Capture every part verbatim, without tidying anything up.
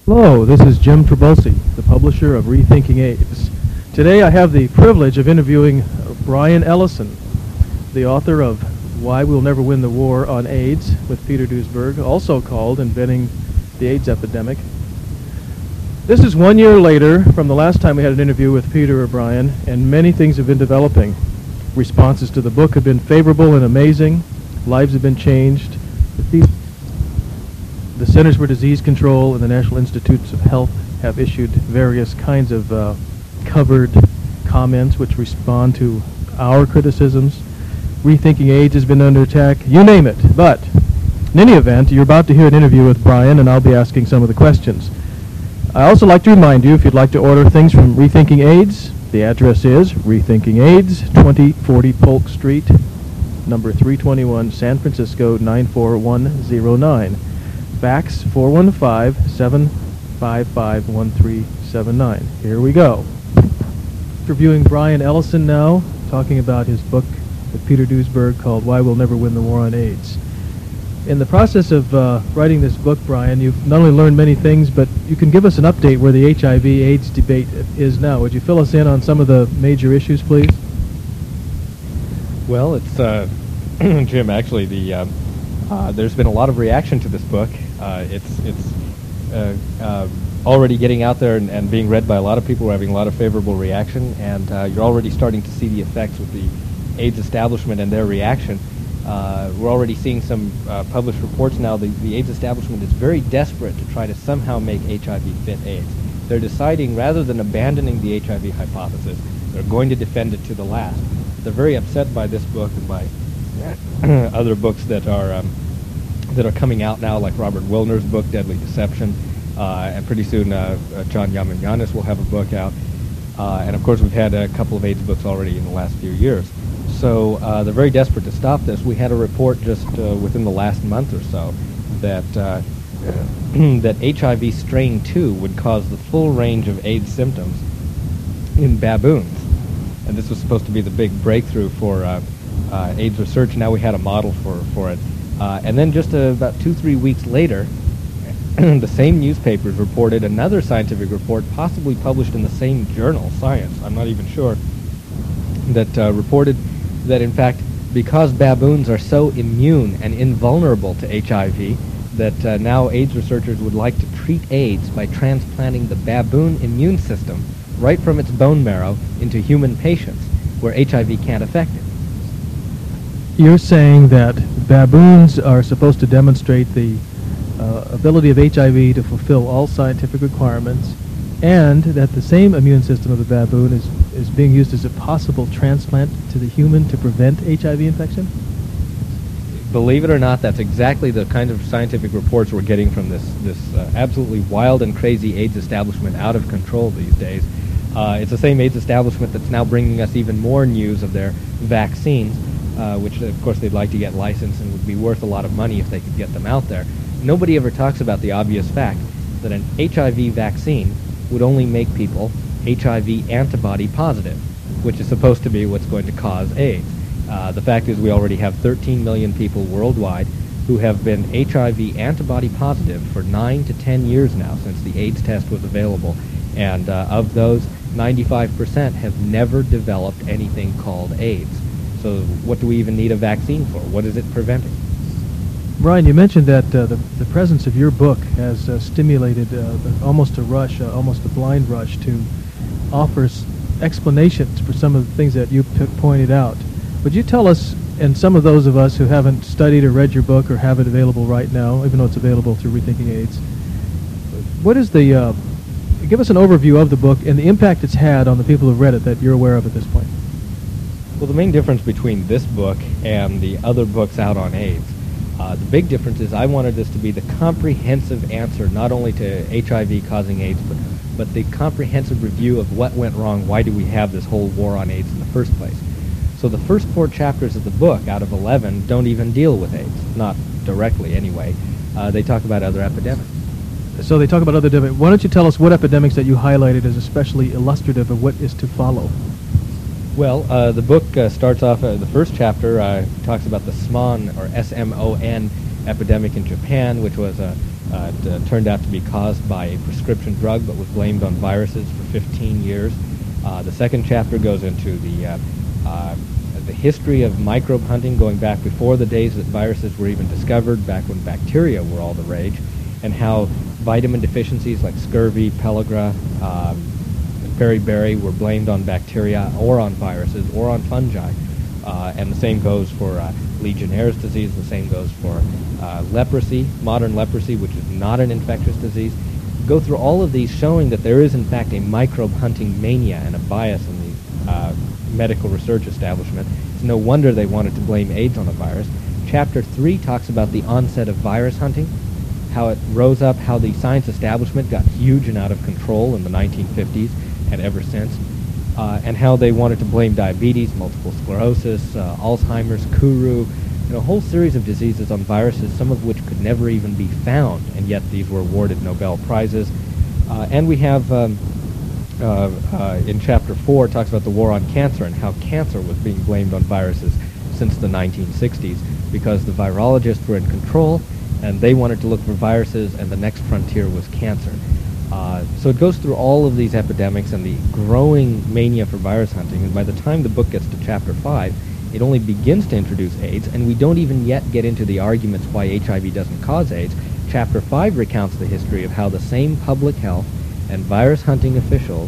Hello, this is Jim Trabulsi, the publisher of Rethinking AIDS. Today I have the privilege of interviewing Brian Ellison, the author of Why We'll Never Win the War on AIDS with Peter Duesberg, also called Inventing the AIDS Epidemic. This is one year later from the last time we had an interview with Peter or Brian, and many things have been developing. Responses to the book have been favorable and amazing. Lives have been changed. The The Centers for Disease Control and the National Institutes of Health have issued various kinds of uh, covered comments which respond to our criticisms. Rethinking AIDS has been under attack. You name it. But in any event, you're about to hear an interview with Brian, and I'll be asking some of the questions. I also like to remind you, if you'd like to order things from Rethinking AIDS, the address is Rethinking AIDS, twenty forty Polk Street, number three twenty-one, San Francisco, nine four one zero nine. Fax four one five, seven five five, one three seven nine. Here we go. Interviewing Brian Ellison now, talking about his book with Peter Duesberg called Why We'll Never Win the War on AIDS. In the process of uh, writing this book, Brian, you've not only learned many things, but you can give us an update where the H I V AIDS debate is now. Would you fill us in on some of the major issues, please? Well, it's, uh, Jim, actually, the uh, uh, there's been a lot of reaction to this book. Uh, it's it's uh, uh, already getting out there and, and being read by a lot of people. We're having a lot of favorable reaction, and uh, you're already starting to see the effects with the AIDS establishment and their reaction. Uh, we're already seeing some uh, published reports now. The, the AIDS establishment is very desperate to try to somehow make H I V fit AIDS. They're deciding, rather than abandoning the H I V hypothesis, they're going to defend it to the last. They're very upset by this book and by other books that are um, that are coming out now, like Robert Wilner's book, Deadly Deception, uh, and pretty soon uh, uh, John Yamanianis will have a book out. Uh, and of course, we've had a couple of AIDS books already in the last few years. So uh, they're very desperate to stop this. We had a report just uh, within the last month or so that uh, that H I V strain two would cause the full range of AIDS symptoms in baboons. And this was supposed to be the big breakthrough for uh, uh, AIDS research. Now we had a model for, for it. Uh, and then just uh, about two, three weeks later, the same newspapers reported another scientific report, possibly published in the same journal, Science, I'm not even sure, that uh, reported that, in fact, because baboons are so immune and invulnerable to H I V, that uh, now AIDS researchers would like to treat AIDS by transplanting the baboon immune system right from its bone marrow into human patients, where H I V can't affect it. You're saying that baboons are supposed to demonstrate the uh, ability of H I V to fulfill all scientific requirements, and that the same immune system of the baboon is, is being used as a possible transplant to the human to prevent H I V infection? Believe it or not, that's exactly the kind of scientific reports we're getting from this, this uh, absolutely wild and crazy AIDS establishment out of control these days. Uh, it's the same AIDS establishment that's now bringing us even more news of their vaccines, uh, which of course they'd like to get licensed and would be worth a lot of money if they could get them out there. Nobody ever talks about the obvious fact that an H I V vaccine would only make people H I V antibody positive, which is supposed to be what's going to cause AIDS. Uh, the fact is we already have thirteen million people worldwide who have been H I V antibody positive for nine to ten years now since the AIDS test was available. And uh, of those, ninety-five percent have never developed anything called AIDS. So what do we even need a vaccine for? What is it preventing? Brian, you mentioned that uh, the, the presence of your book has uh, stimulated uh, almost a rush, uh, almost a blind rush to offer s- explanations for some of the things that you p- pointed out. Would you tell us, and some of those of us who haven't studied or read your book or have it available right now, even though it's available through Rethinking AIDS, what is the, uh, give us an overview of the book and the impact it's had on the people who've read it that you're aware of at this point. Well, the main difference between this book and the other books out on AIDS, uh, the big difference is I wanted this to be the comprehensive answer not only to H I V causing AIDS, but, but the comprehensive review of what went wrong, why do we have this whole war on AIDS in the first place. So the first four chapters of the book out of eleven don't even deal with AIDS, not directly anyway. Uh, they talk about other epidemics. So they talk about other epidemics. Why don't you tell us what epidemics that you highlighted as especially illustrative of what is to follow? Well, uh, the book uh, starts off, uh, the first chapter uh, talks about the SMON, or S M O N, epidemic in Japan, which was a, Uh, it uh, turned out to be caused by a prescription drug, but was blamed on viruses for fifteen years. Uh, the second chapter goes into the uh, uh, the history of microbe hunting, going back before the days that viruses were even discovered, back when bacteria were all the rage, and how vitamin deficiencies like scurvy, pellagra, um, beriberi were blamed on bacteria or on viruses or on fungi. Uh, and the same goes for uh, Legionnaire's disease, the same goes for uh, leprosy, modern leprosy, which is not an infectious disease. Go through all of these showing that there is in fact a microbe hunting mania and a bias in the uh, medical research establishment. It's no wonder they wanted to blame AIDS on a virus. Chapter three talks about the onset of virus hunting, how it rose up, how the science establishment got huge and out of control in the nineteen fifties and ever since, uh, and how they wanted to blame diabetes, multiple sclerosis, uh, Alzheimer's, Kuru, you know, a whole series of diseases on viruses, some of which could never even be found, and yet these were awarded Nobel Prizes. Uh, and we have, um, uh, uh, in chapter four, it talks about the war on cancer and how cancer was being blamed on viruses since the nineteen sixties because the virologists were in control and they wanted to look for viruses, and the next frontier was cancer. Uh, so it goes through all of these epidemics and the growing mania for virus hunting, and by the time the book gets to chapter five, it only begins to introduce AIDS, and we don't even yet get into the arguments why H I V doesn't cause AIDS. Chapter five recounts the history of how the same public health and virus hunting officials,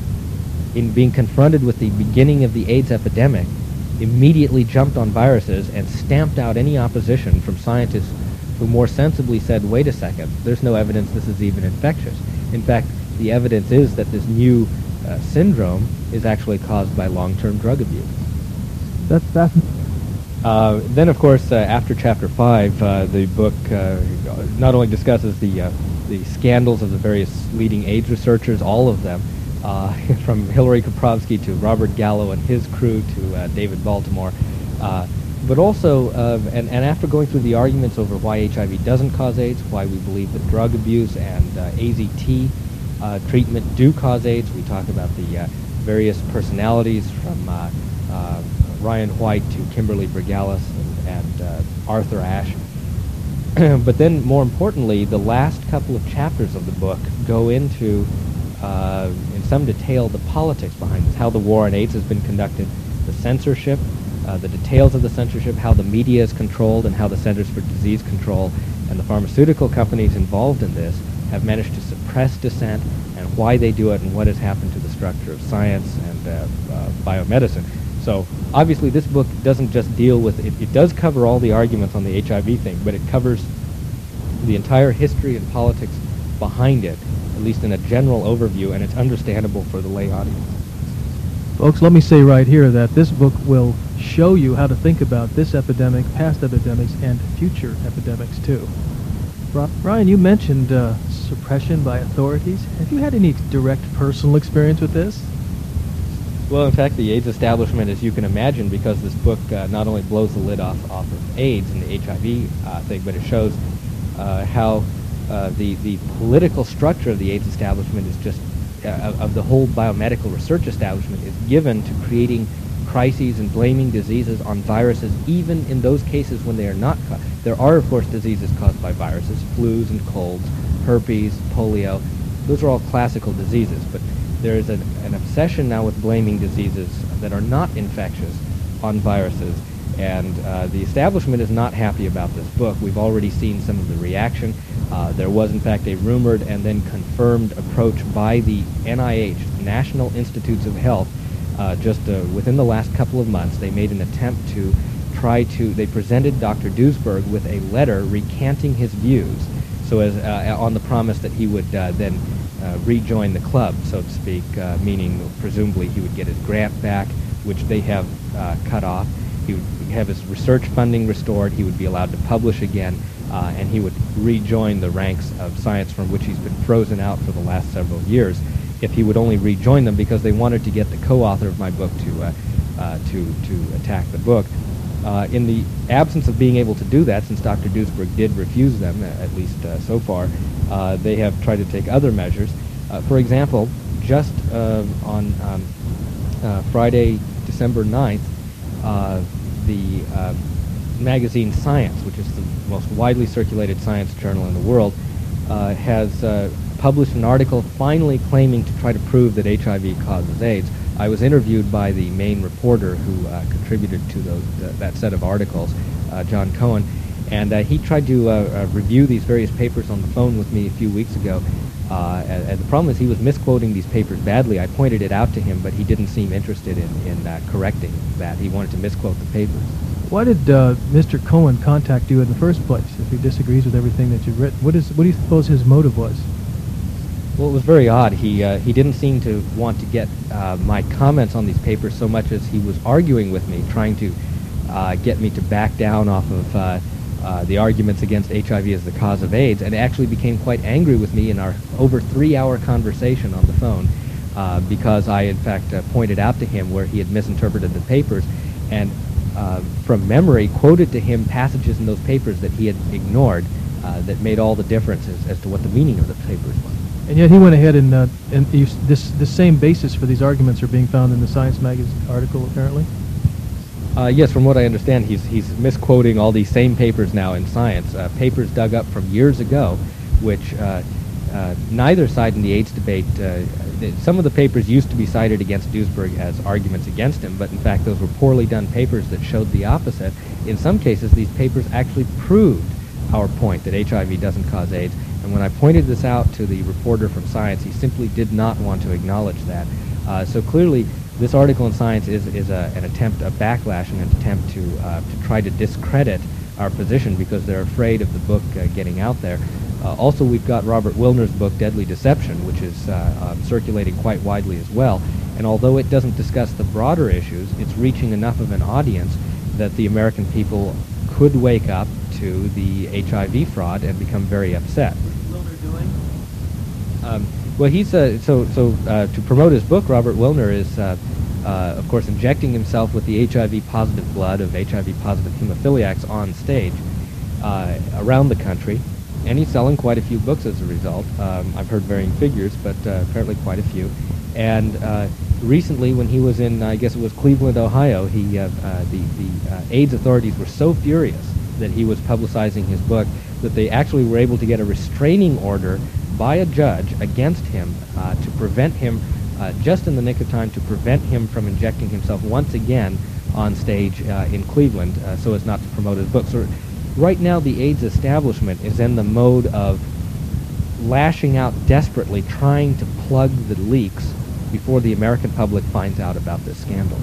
in being confronted with the beginning of the AIDS epidemic, immediately jumped on viruses and stamped out any opposition from scientists who more sensibly said, wait a second, there's no evidence this is even infectious. In fact, the evidence is that this new uh, syndrome is actually caused by long-term drug abuse. That's fascinating. Uh, then, of course, uh, after chapter five, uh, the book uh, not only discusses the uh, the scandals of the various leading AIDS researchers, all of them, uh, from Hillary Koprovsky to Robert Gallo and his crew to uh, David Baltimore, uh, but also, uh, and, and after going through the arguments over why H I V doesn't cause AIDS, why we believe that drug abuse and uh, A Z T uh, treatment do cause AIDS, we talk about the uh, various personalities from uh, uh, Ryan White to Kimberly Brigalis and, and uh, Arthur Ashe. But then, more importantly, the last couple of chapters of the book go into, uh, in some detail, the politics behind this, how the war on AIDS has been conducted, the censorship, uh, the details of the censorship, how the media is controlled, and how the Centers for Disease Control and the pharmaceutical companies involved in this have managed to suppress dissent, and why they do it, and what has happened to the structure of science and uh, uh, biomedicine. So obviously this book doesn't just deal with, it, it does cover all the arguments on the H I V thing, but it covers the entire history and politics behind it, at least in a general overview, and it's understandable for the lay audience. Folks, let me say right here that this book will show you how to think about this epidemic, past epidemics, and future epidemics too. Brian, you mentioned uh, suppression by authorities. Have you had any direct personal experience with this? Well, in fact, the AIDS establishment, as you can imagine, because this book uh, not only blows the lid off, off of AIDS and the H I V uh, thing, but it shows uh, how uh, the, the political structure of the AIDS establishment is just, uh, of the whole biomedical research establishment, is given to creating crises and blaming diseases on viruses, even in those cases when they are not caused. There are, of course, diseases caused by viruses, flus and colds, herpes, polio. Those are all classical diseases, but there is an, an obsession now with blaming diseases that are not infectious on viruses, and uh, the establishment is not happy about this book. We've already seen some of the reaction. Uh, there was, in fact, a rumored and then confirmed approach by the N I H, National Institutes of Health, uh, just uh, within the last couple of months. They made an attempt to try to, they presented Doctor Duesberg with a letter recanting his views, so as uh, on the promise that he would uh, then Uh, rejoin the club, so to speak, uh, meaning presumably he would get his grant back, which they have uh, cut off. He would have his research funding restored. He would be allowed to publish again, uh, and he would rejoin the ranks of science from which he's been frozen out for the last several years. If he would only rejoin them, because they wanted to get the co-author of my book to uh, uh, to to attack the book. Uh, in the absence of being able to do that, since Doctor Duesberg did refuse them, at least uh, so far, uh, they have tried to take other measures. Uh, for example, just uh, on um, uh, Friday, December ninth, uh, the uh, magazine Science, which is the most widely circulated science journal in the world, uh, has uh, published an article finally claiming to try to prove that H I V causes AIDS. I was interviewed by the main reporter who uh, contributed to those, uh, that set of articles, uh, John Cohen, and uh, he tried to uh, uh, review these various papers on the phone with me a few weeks ago. Uh, and, and the problem is he was misquoting these papers badly. I pointed it out to him, but he didn't seem interested in, in uh, correcting that. He wanted to misquote the papers. Why did uh, Mister Cohen contact you in the first place if he disagrees with everything that you've written? What, is, what do you suppose his motive was? Well, it was very odd. He uh, he didn't seem to want to get uh, my comments on these papers so much as he was arguing with me, trying to uh, get me to back down off of uh, uh, the arguments against H I V as the cause of AIDS, and actually became quite angry with me in our over three-hour conversation on the phone uh, because I, in fact, uh, pointed out to him where he had misinterpreted the papers, and uh, from memory quoted to him passages in those papers that he had ignored uh, that made all the difference as, as to what the meaning of the papers was. And yet he went ahead and, uh, and you, this the same basis for these arguments are being found in the Science magazine article, apparently? Uh, yes, from what I understand, he's, he's misquoting all these same papers now in Science, uh, papers dug up from years ago, which uh, uh, neither side in the AIDS debate, uh, some of the papers used to be cited against Duesberg as arguments against him, but in fact those were poorly done papers that showed the opposite. In some cases, these papers actually proved our point that H I V doesn't cause AIDS. And when I pointed this out to the reporter from Science, he simply did not want to acknowledge that. Uh, so clearly, this article in Science is, is a, an attempt, a backlash, and an attempt to, uh, to try to discredit our position because they're afraid of the book uh, getting out there. Uh, also, we've got Robert Wilner's book, Deadly Deception, which is uh, uh, circulating quite widely as well. And although it doesn't discuss the broader issues, it's reaching enough of an audience that the American people could wake up to the H I V fraud and become very upset. Um, well, he's uh, so so uh, to promote his book. Robert Wilner is, uh, uh, of course, injecting himself with the H I V positive blood of H I V positive hemophiliacs on stage uh, around the country, and he's selling quite a few books as a result. Um, I've heard varying figures, but uh, apparently quite a few. And uh, recently, when he was in, I guess it was Cleveland, Ohio, he uh, uh, the the uh, AIDS authorities were so furious that he was publicizing his book that they actually were able to get a restraining order by a judge against him uh, to prevent him, uh, just in the nick of time, to prevent him from injecting himself once again on stage uh, in Cleveland uh, so as not to promote his book. So right now the AIDS establishment is in the mode of lashing out desperately, trying to plug the leaks before the American public finds out about this scandal.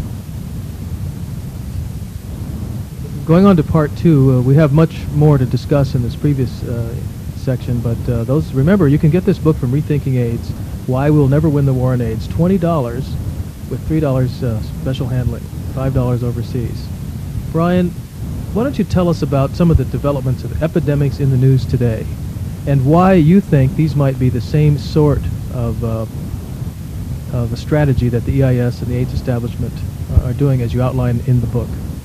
Going on to part two, uh, we have much more to discuss in this previous uh, section, but uh, those remember, you can get this book from Rethinking AIDS, Why We'll Never Win the War on AIDS, twenty dollars with three dollars uh, special handling, five dollars overseas. Brian, why don't you tell us about some of the developments of epidemics in the news today and why you think these might be the same sort of, uh, of a strategy that the E I S and the AIDS establishment uh, are doing as you outline in the book.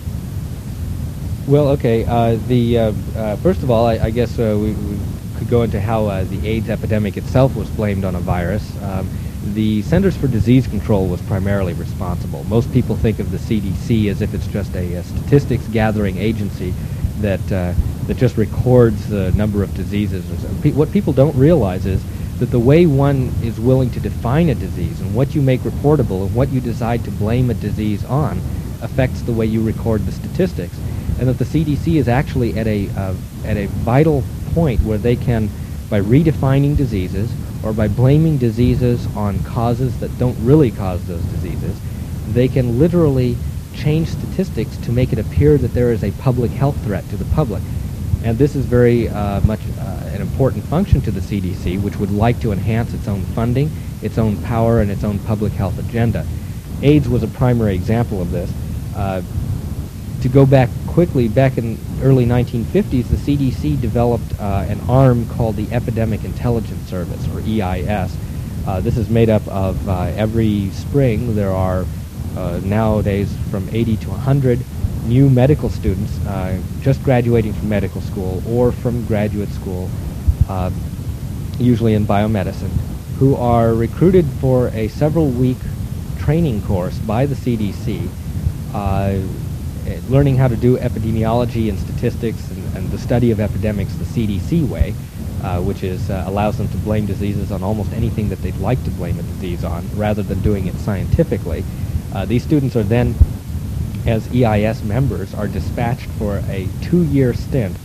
Well, okay. Uh, the uh, uh, first of all, I, I guess uh, we, we could go into how uh, the AIDS epidemic itself was blamed on a virus. Um, the Centers for Disease Control was primarily responsible. Most people think of the C D C as if it's just a, a statistics gathering agency that uh, that just records the number of diseases. Or so. Pe- what people don't realize is that the way one is willing to define a disease and what you make reportable and what you decide to blame a disease on affects the way you record the statistics. And that the C D C is actually at a uh, at a vital point where they can, by redefining diseases or by blaming diseases on causes that don't really cause those diseases, they can literally change statistics to make it appear that there is a public health threat to the public. And this is very uh, much uh, an important function to the C D C, which would like to enhance its own funding, its own power, and its own public health agenda. AIDS was a primary example of this. Uh, To go back quickly, back in early nineteen fifties, the C D C developed uh, an arm called the Epidemic Intelligence Service, or E I S. Uh, this is made up of uh, every spring there are uh, nowadays from eighty to one hundred new medical students uh, just graduating from medical school or from graduate school, uh, usually in biomedicine, who are recruited for a several-week training course by the C D C, uh, learning how to do epidemiology and statistics and, and the study of epidemics the C D C way, uh, which is uh, allows them to blame diseases on almost anything that they'd like to blame a disease on, rather than doing it scientifically. Uh, these students are then, as E I S members, are dispatched for a two-year stint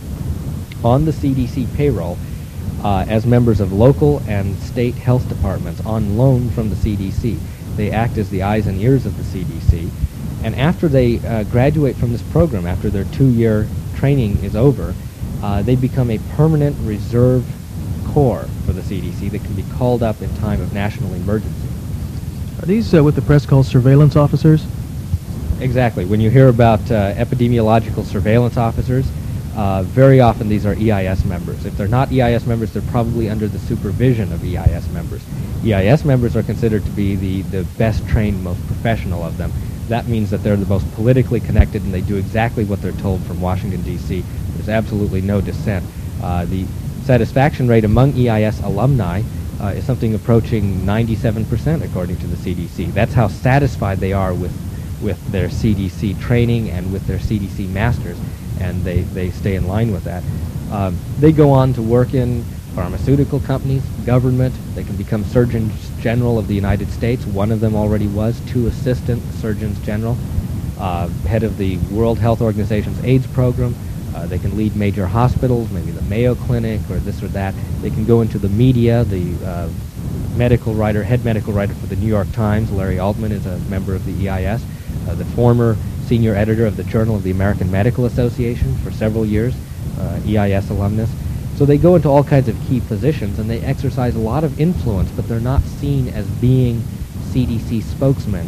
on the C D C payroll uh, as members of local and state health departments on loan from the C D C. They act as the eyes and ears of the C D C. And after they uh, graduate from this program, after their two-year training is over, uh, they become a permanent reserve corps for the C D C that can be called up in time of national emergency. Are these uh, what the press calls surveillance officers? Exactly. When you hear about uh, epidemiological surveillance officers, uh, very often these are E I S members. If they're not E I S members, they're probably under the supervision of E I S members. E I S members are considered to be the, the best trained, most professional of them. That means that they're the most politically connected and they do exactly what they're told from Washington, D C There's absolutely no dissent. Uh, the satisfaction rate among E I S alumni uh, is something approaching ninety-seven percent according to the C D C. That's how satisfied they are with with their C D C training and with their C D C masters, and they, they stay in line with that. Um, they go on to work in pharmaceutical companies, government. They can become Surgeons General of the United States. One of them already was, two assistant Surgeons General, uh, head of the World Health Organization's AIDS program. Uh, they can lead major hospitals, maybe the Mayo Clinic or this or that. They can go into the media. The uh, medical writer, head medical writer for the New York Times, Larry Altman, is a member of the E I S. Uh, the former senior editor of the Journal of the American Medical Association for several years, uh, E I S alumnus. So they go into all kinds of key positions and they exercise a lot of influence, but they're not seen as being C D C spokesmen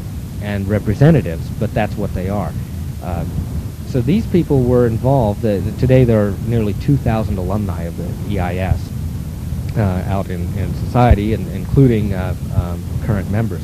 and representatives, but that's what they are. Uh, so these people were involved. Uh, today there are nearly two thousand alumni of the E I S uh, out in, in society, and including uh, um, current members.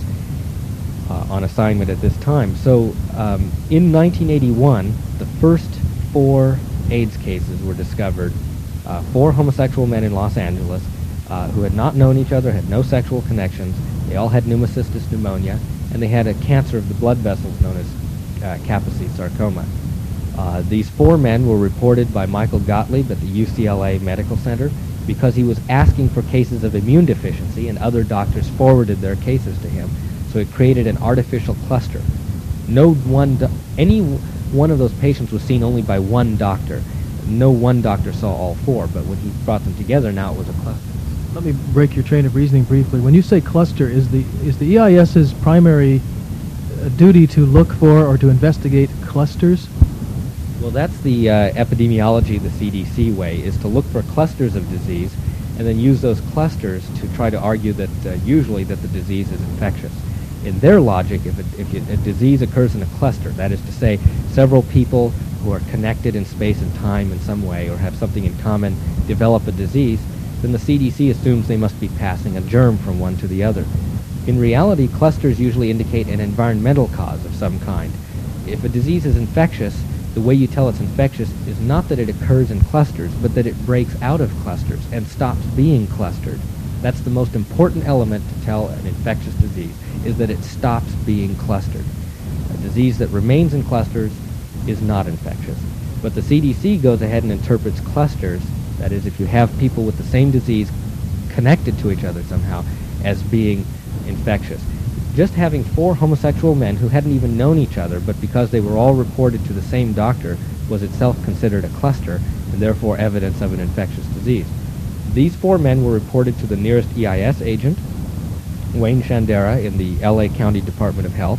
Uh, on assignment at this time. So um, in nineteen eighty-one, the first four AIDS cases were discovered. Uh, four homosexual men in Los Angeles uh, who had not known each other, had no sexual connections. They all had pneumocystis pneumonia, and they had a cancer of the blood vessels known as uh, Kaposi sarcoma. Uh, these four men were reported by Michael Gottlieb at the U C L A Medical Center because he was asking for cases of immune deficiency, and other doctors forwarded their cases to him. So it created an artificial cluster. No one, do- any one of those patients was seen only by one doctor. No one doctor saw all four, but when he brought them together, now it was a cluster. Let me break your train of reasoning briefly. When you say cluster, is the is the E I S's primary uh, duty to look for or to investigate clusters? Well, that's the uh, epidemiology, the C D C way, is to look for clusters of disease and then use those clusters to try to argue that uh, usually that the disease is infectious. In their logic, if, it, if it, a disease occurs in a cluster, that is to say, several people who are connected in space and time in some way or have something in common develop a disease, then the C D C assumes they must be passing a germ from one to the other. In reality, clusters usually indicate an environmental cause of some kind. If a disease is infectious, the way you tell it's infectious is not that it occurs in clusters, but that it breaks out of clusters and stops being clustered. That's the most important element to tell an infectious disease, is that it stops being clustered. A disease that remains in clusters is not infectious. But the C D C goes ahead and interprets clusters, that is, if you have people with the same disease connected to each other somehow, as being infectious. Just having four homosexual men who hadn't even known each other, but because they were all reported to the same doctor, was itself considered a cluster, and therefore evidence of an infectious disease. These four men were reported to the nearest E I S agent, Wayne Shandera, in the L A County Department of Health.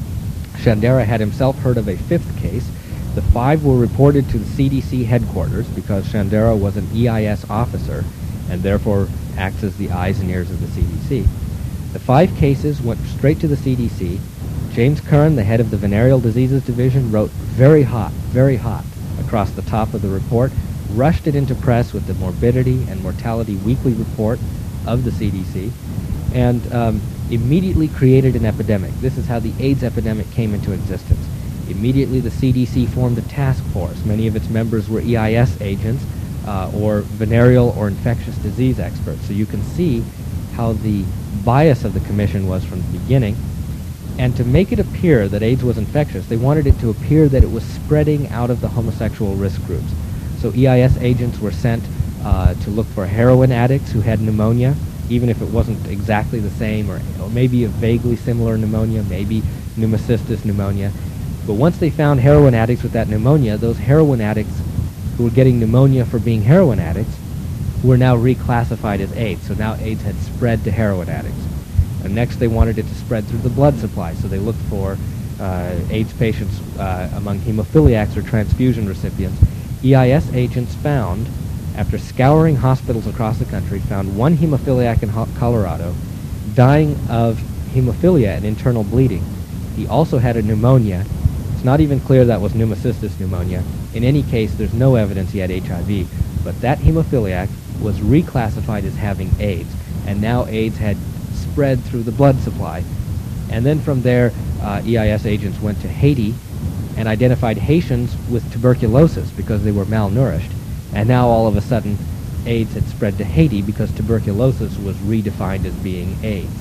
Shandera had himself heard of a fifth case. The five were reported to the C D C headquarters because Shandera was an E I S officer and therefore acts as the eyes and ears of the C D C. The five cases went straight to the C D C. James Curran, the head of the Venereal Diseases Division, wrote "very hot, very hot" across the top of the report, rushed it into press with the Morbidity and Mortality Weekly Report of the C D C, and um, immediately created an epidemic. This is how the AIDS epidemic came into existence. Immediately the C D C formed a task force. Many of its members were E I S agents uh, or venereal or infectious disease experts. So you can see how the bias of the commission was from the beginning. And to make it appear that AIDS was infectious, they wanted it to appear that it was spreading out of the homosexual risk groups. So E I S agents were sent uh, to look for heroin addicts who had pneumonia, even if it wasn't exactly the same, or, or maybe a vaguely similar pneumonia, maybe pneumocystis pneumonia. But once they found heroin addicts with that pneumonia, those heroin addicts who were getting pneumonia for being heroin addicts were now reclassified as AIDS. So now AIDS had spread to heroin addicts. And next they wanted it to spread through the blood supply, so they looked for uh, AIDS patients uh, among hemophiliacs or transfusion recipients. E I S agents found, after scouring hospitals across the country, found one hemophiliac in Ho- Colorado dying of hemophilia and internal bleeding. He also had a pneumonia. It's not even clear that was pneumocystis pneumonia. In any case, there's no evidence he had H I V, but that hemophiliac was reclassified as having AIDS, and now AIDS had spread through the blood supply. And then from there, uh, E I S agents went to Haiti and identified Haitians with tuberculosis because they were malnourished. And now all of a sudden, AIDS had spread to Haiti because tuberculosis was redefined as being AIDS.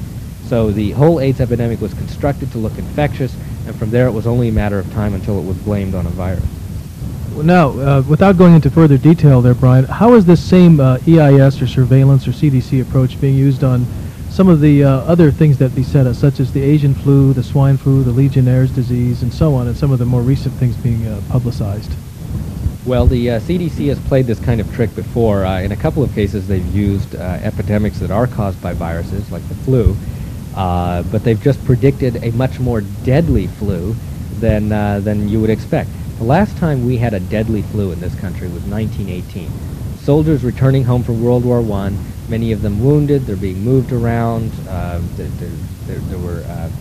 So the whole AIDS epidemic was constructed to look infectious, and from there it was only a matter of time until it was blamed on a virus. Well, now, uh, without going into further detail there, Brian, how is this same uh, E I S or surveillance or C D C approach being used on some of the uh, other things that beset us, such as the Asian flu, the swine flu, the Legionnaire's disease, and so on, and some of the more recent things being uh, publicized? Well, the uh, C D C has played this kind of trick before. Uh, in a couple of cases, they've used uh, epidemics that are caused by viruses, like the flu, uh, but they've just predicted a much more deadly flu than, uh, than you would expect. The last time we had a deadly flu in this country was nineteen eighteen. Soldiers returning home from World War One, many of them wounded, they're being moved around, uh, there, there, there, there were uh,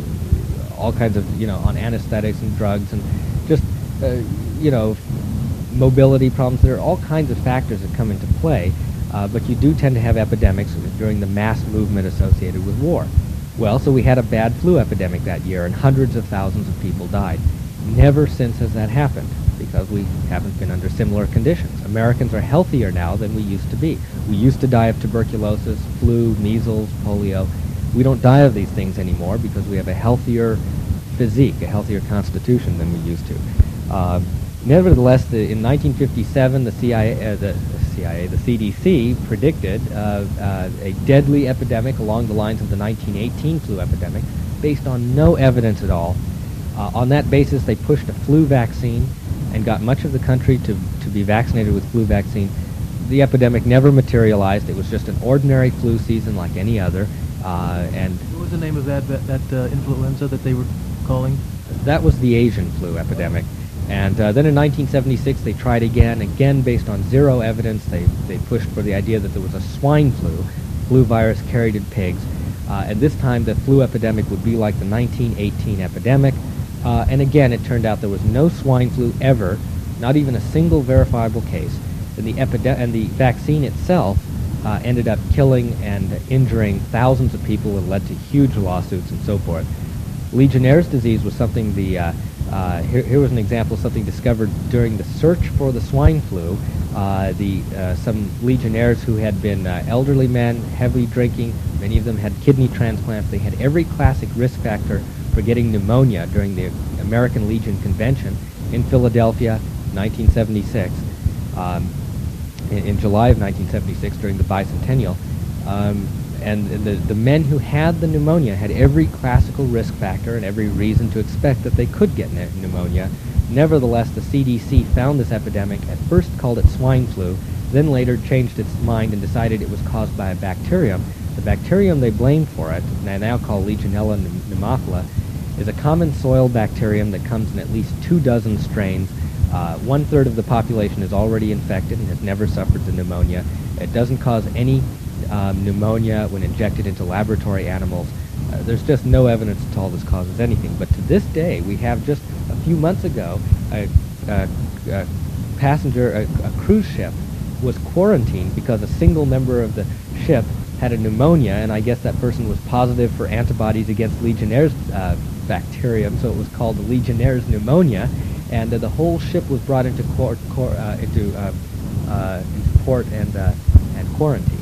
all kinds of, you know, on anesthetics and drugs, and just, uh, you know, mobility problems. There are all kinds of factors that come into play, uh, but you do tend to have epidemics during the mass movement associated with war. Well, so we had a bad flu epidemic that year, and hundreds of thousands of people died. Never since has that happened, because we haven't been under similar conditions. Americans are healthier now than we used to be. We used to die of tuberculosis, flu, measles, polio. We don't die of these things anymore because we have a healthier physique, a healthier constitution than we used to. Uh, nevertheless, the, in nineteen fifty-seven, the C I A, uh, the, the C I A, the C D C predicted uh, uh, a deadly epidemic along the lines of the nineteen eighteen flu epidemic, based on no evidence at all. Uh, on that basis, they pushed a flu vaccine and got much of the country to, to be vaccinated with flu vaccine. The epidemic never materialized. It was just an ordinary flu season like any other. Uh, and What was the name of that that, that uh, influenza that they were calling? that was the Asian flu epidemic. And uh, then in nineteen seventy-six, they tried again, again based on zero evidence. They, they pushed for the idea that there was a swine flu, flu virus carried in pigs. Uh, and this time, the flu epidemic would be like the nineteen eighteen epidemic. Uh, and again, it turned out there was no swine flu ever, not even a single verifiable case. And the, epide- and the vaccine itself uh, ended up killing and injuring thousands of people and led to huge lawsuits and so forth. Legionnaire's disease was something the, uh, uh, here, here was an example of something discovered during the search for the swine flu. Uh, the, uh, some Legionnaires who had been uh, elderly men, heavily drinking, many of them had kidney transplants. They had every classic risk factor for getting pneumonia during the American Legion Convention in Philadelphia, nineteen seventy-six, um, in, in July of nineteen seventy-six during the bicentennial. Um, and the, the men who had the pneumonia had every classical risk factor and every reason to expect that they could get ne- pneumonia. Nevertheless, the C D C found this epidemic, at first called it swine flu, then later changed its mind and decided it was caused by a bacterium. The bacterium they blamed for it, and I now call Legionella pneumophila, is a common soil bacterium that comes in at least two dozen strains. Uh, one-third of the population is already infected and has never suffered the pneumonia. It doesn't cause any um, pneumonia when injected into laboratory animals. Uh, there's just no evidence at all this causes anything. But to this day, we have just a few months ago, a, a, a passenger, a, a cruise ship was quarantined because a single member of the ship had a pneumonia, and I guess that person was positive for antibodies against Legionnaire's uh, bacterium, so it was called the Legionnaire's pneumonia, and uh, the whole ship was brought into court, cor- uh, into, uh, uh, into port and uh, and quarantined.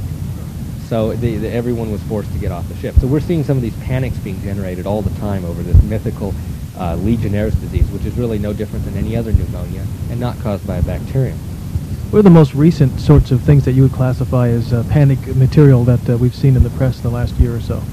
So the, the, everyone was forced to get off the ship. So we're seeing some of these panics being generated all the time over this mythical uh, Legionnaire's disease, which is really no different than any other pneumonia and not caused by a bacterium. What are the most recent sorts of things that you would classify as uh, panic material that uh, we've seen in the press in the last year or so?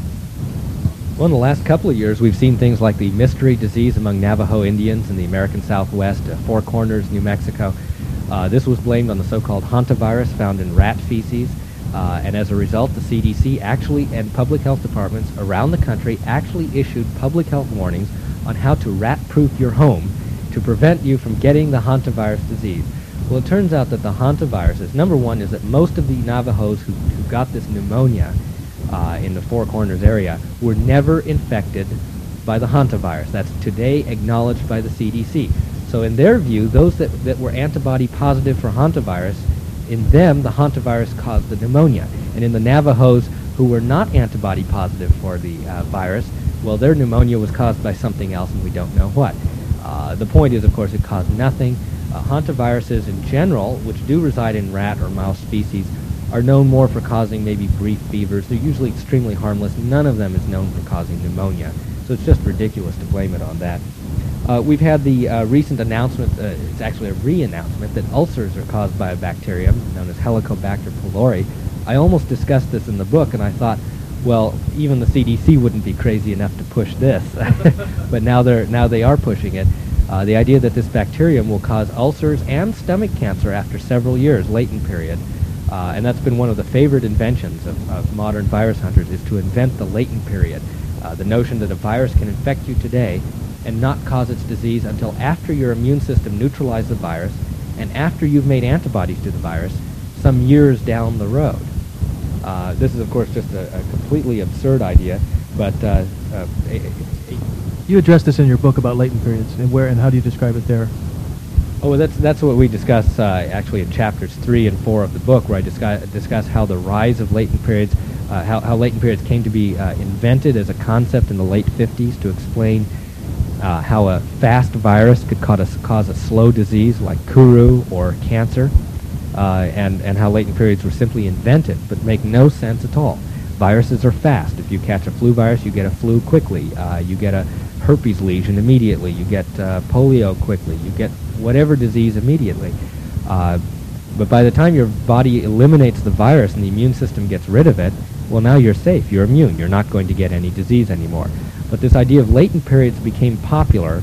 Well, in the last couple of years, we've seen things like the mystery disease among Navajo Indians in the American Southwest, uh, Four Corners, New Mexico. Uh, this was blamed on the so-called hantavirus found in rat feces, uh, and as a result, the C D C actually and public health departments around the country actually issued public health warnings on how to rat-proof your home to prevent you from getting the hantavirus disease. Well, it turns out that the hantaviruses, number one is that most of the Navajos who, who got this pneumonia uh, in the Four Corners area were never infected by the hantavirus. That's today acknowledged by the C D C. So in their view, those that, that were antibody positive for hantavirus, in them, the hantavirus caused the pneumonia. And in the Navajos who were not antibody positive for the uh, virus, well, their pneumonia was caused by something else, and we don't know what. Uh, the point is, of course, it caused nothing. Uh, hantaviruses in general, which do reside in rat or mouse species, are known more for causing maybe brief fevers. They're usually extremely harmless. None of them is known for causing pneumonia. So it's just ridiculous to blame it on that. Uh, we've had the uh, recent announcement, uh, it's actually a re-announcement, that ulcers are caused by a bacterium known as Helicobacter pylori. I almost discussed this in the book, and I thought, well, even the C D C wouldn't be crazy enough to push this. But now they're now they are pushing it. Uh, the idea that this bacterium will cause ulcers and stomach cancer after several years, latent period. Uh, and that's been one of the favorite inventions of, of modern virus hunters, is to invent the latent period. Uh, the notion that a virus can infect you today and not cause its disease until after your immune system neutralizes the virus and after you've made antibodies to the virus some years down the road. Uh, this is, of course, just a, a completely absurd idea, but uh, uh, a, a, You addressed this in your book about latent periods, and where and how do you describe it there? Oh, well, that's that's what we discuss uh, actually in chapters three and four of the book, where I discuss discuss how the rise of latent periods, uh, how how latent periods came to be uh, invented as a concept in the late fifties to explain uh, how a fast virus could cause a, cause a slow disease like kuru or cancer, uh, and and how latent periods were simply invented but make no sense at all. Viruses are fast. If you catch a flu virus, you get a flu quickly. Uh, you get a herpes lesion immediately. You get uh, polio quickly. You get whatever disease immediately. Uh, but by the time your body eliminates the virus and the immune system gets rid of it, well, now you're safe. You're immune. You're not going to get any disease anymore. But this idea of latent periods became popular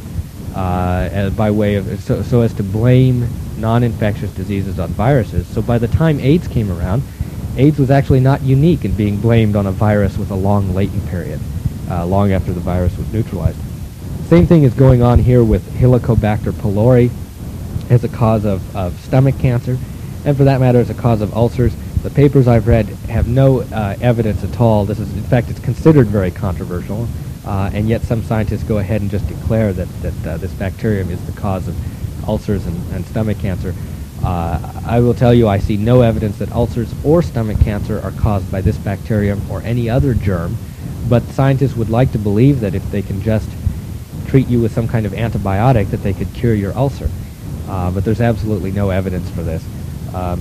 uh, by way of, so, so as to blame non-infectious diseases on viruses. So by the time AIDS came around, AIDS was actually not unique in being blamed on a virus with a long latent period, uh, long after the virus was neutralized. Same thing is going on here with Helicobacter pylori as a cause of, of stomach cancer, and for that matter as a cause of ulcers. The papers I've read have no uh, evidence at all. This is, in fact, it's considered very controversial, uh, and yet some scientists go ahead and just declare that, that uh, this bacterium is the cause of ulcers and, and stomach cancer. Uh, I will tell you I see no evidence that ulcers or stomach cancer are caused by this bacterium or any other germ, but scientists would like to believe that if they can just treat you with some kind of antibiotic that they could cure your ulcer. Uh, but there's absolutely no evidence for this. Um,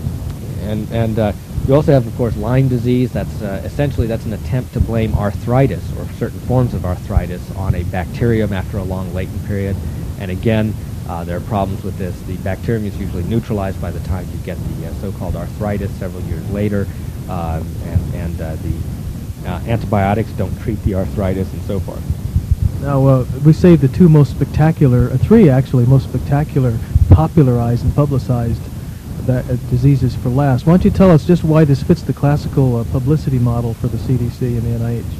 and and uh, you also have, of course, Lyme disease. That's uh, essentially that's an attempt to blame arthritis or certain forms of arthritis on a bacterium after a long latent period. And again, uh, there are problems with this. The bacterium is usually neutralized by the time you get the uh, so-called arthritis several years later, uh, and, and uh, the uh, antibiotics don't treat the arthritis and so forth. Now, uh, we saved the two most spectacular, uh, three actually, most spectacular, popularized and publicized that, uh, diseases for last. Why don't you tell us just why this fits the classical uh, publicity model for the C D C and the N I H?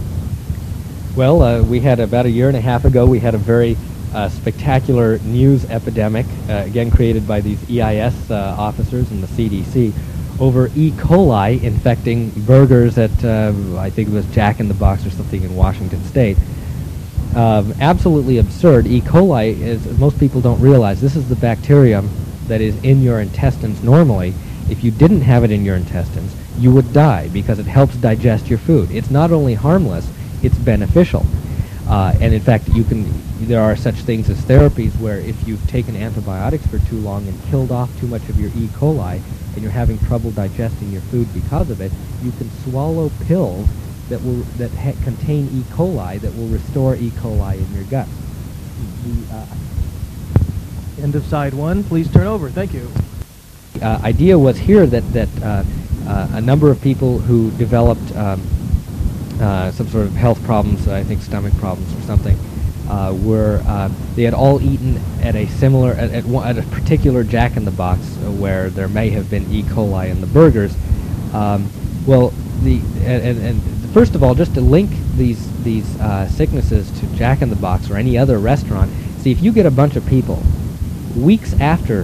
Well, uh, we had about a year and a half ago, we had a very uh, spectacular news epidemic, uh, again created by these E I S uh, officers and the C D C, over E. coli infecting burgers at, uh, I think it was Jack in the Box or something in Washington State. Um, absolutely absurd. E. coli is, most people don't realize, this is the bacterium that is in your intestines normally. If you didn't have it in your intestines, you would die because it helps digest your food. It's not only harmless, it's beneficial. Uh, and in fact, you can, there are such things as therapies where if you've taken antibiotics for too long and killed off too much of your E. coli and you're having trouble digesting your food because of it, you can swallow pills that will that ha contain E. coli that will restore E. coli in your gut. The, uh, End of side one. Please turn over. Thank you. Uh, idea was here that that uh, uh, a number of people who developed um, uh, some sort of health problems, I think stomach problems or something, uh, were uh, they had all eaten at a similar at, at, one, at a particular Jack in the Box uh, where there may have been E. coli in the burgers. Um, well, the and, and, and first of all, just to link these these uh, sicknesses to Jack in the Box or any other restaurant. See, if you get a bunch of people weeks after.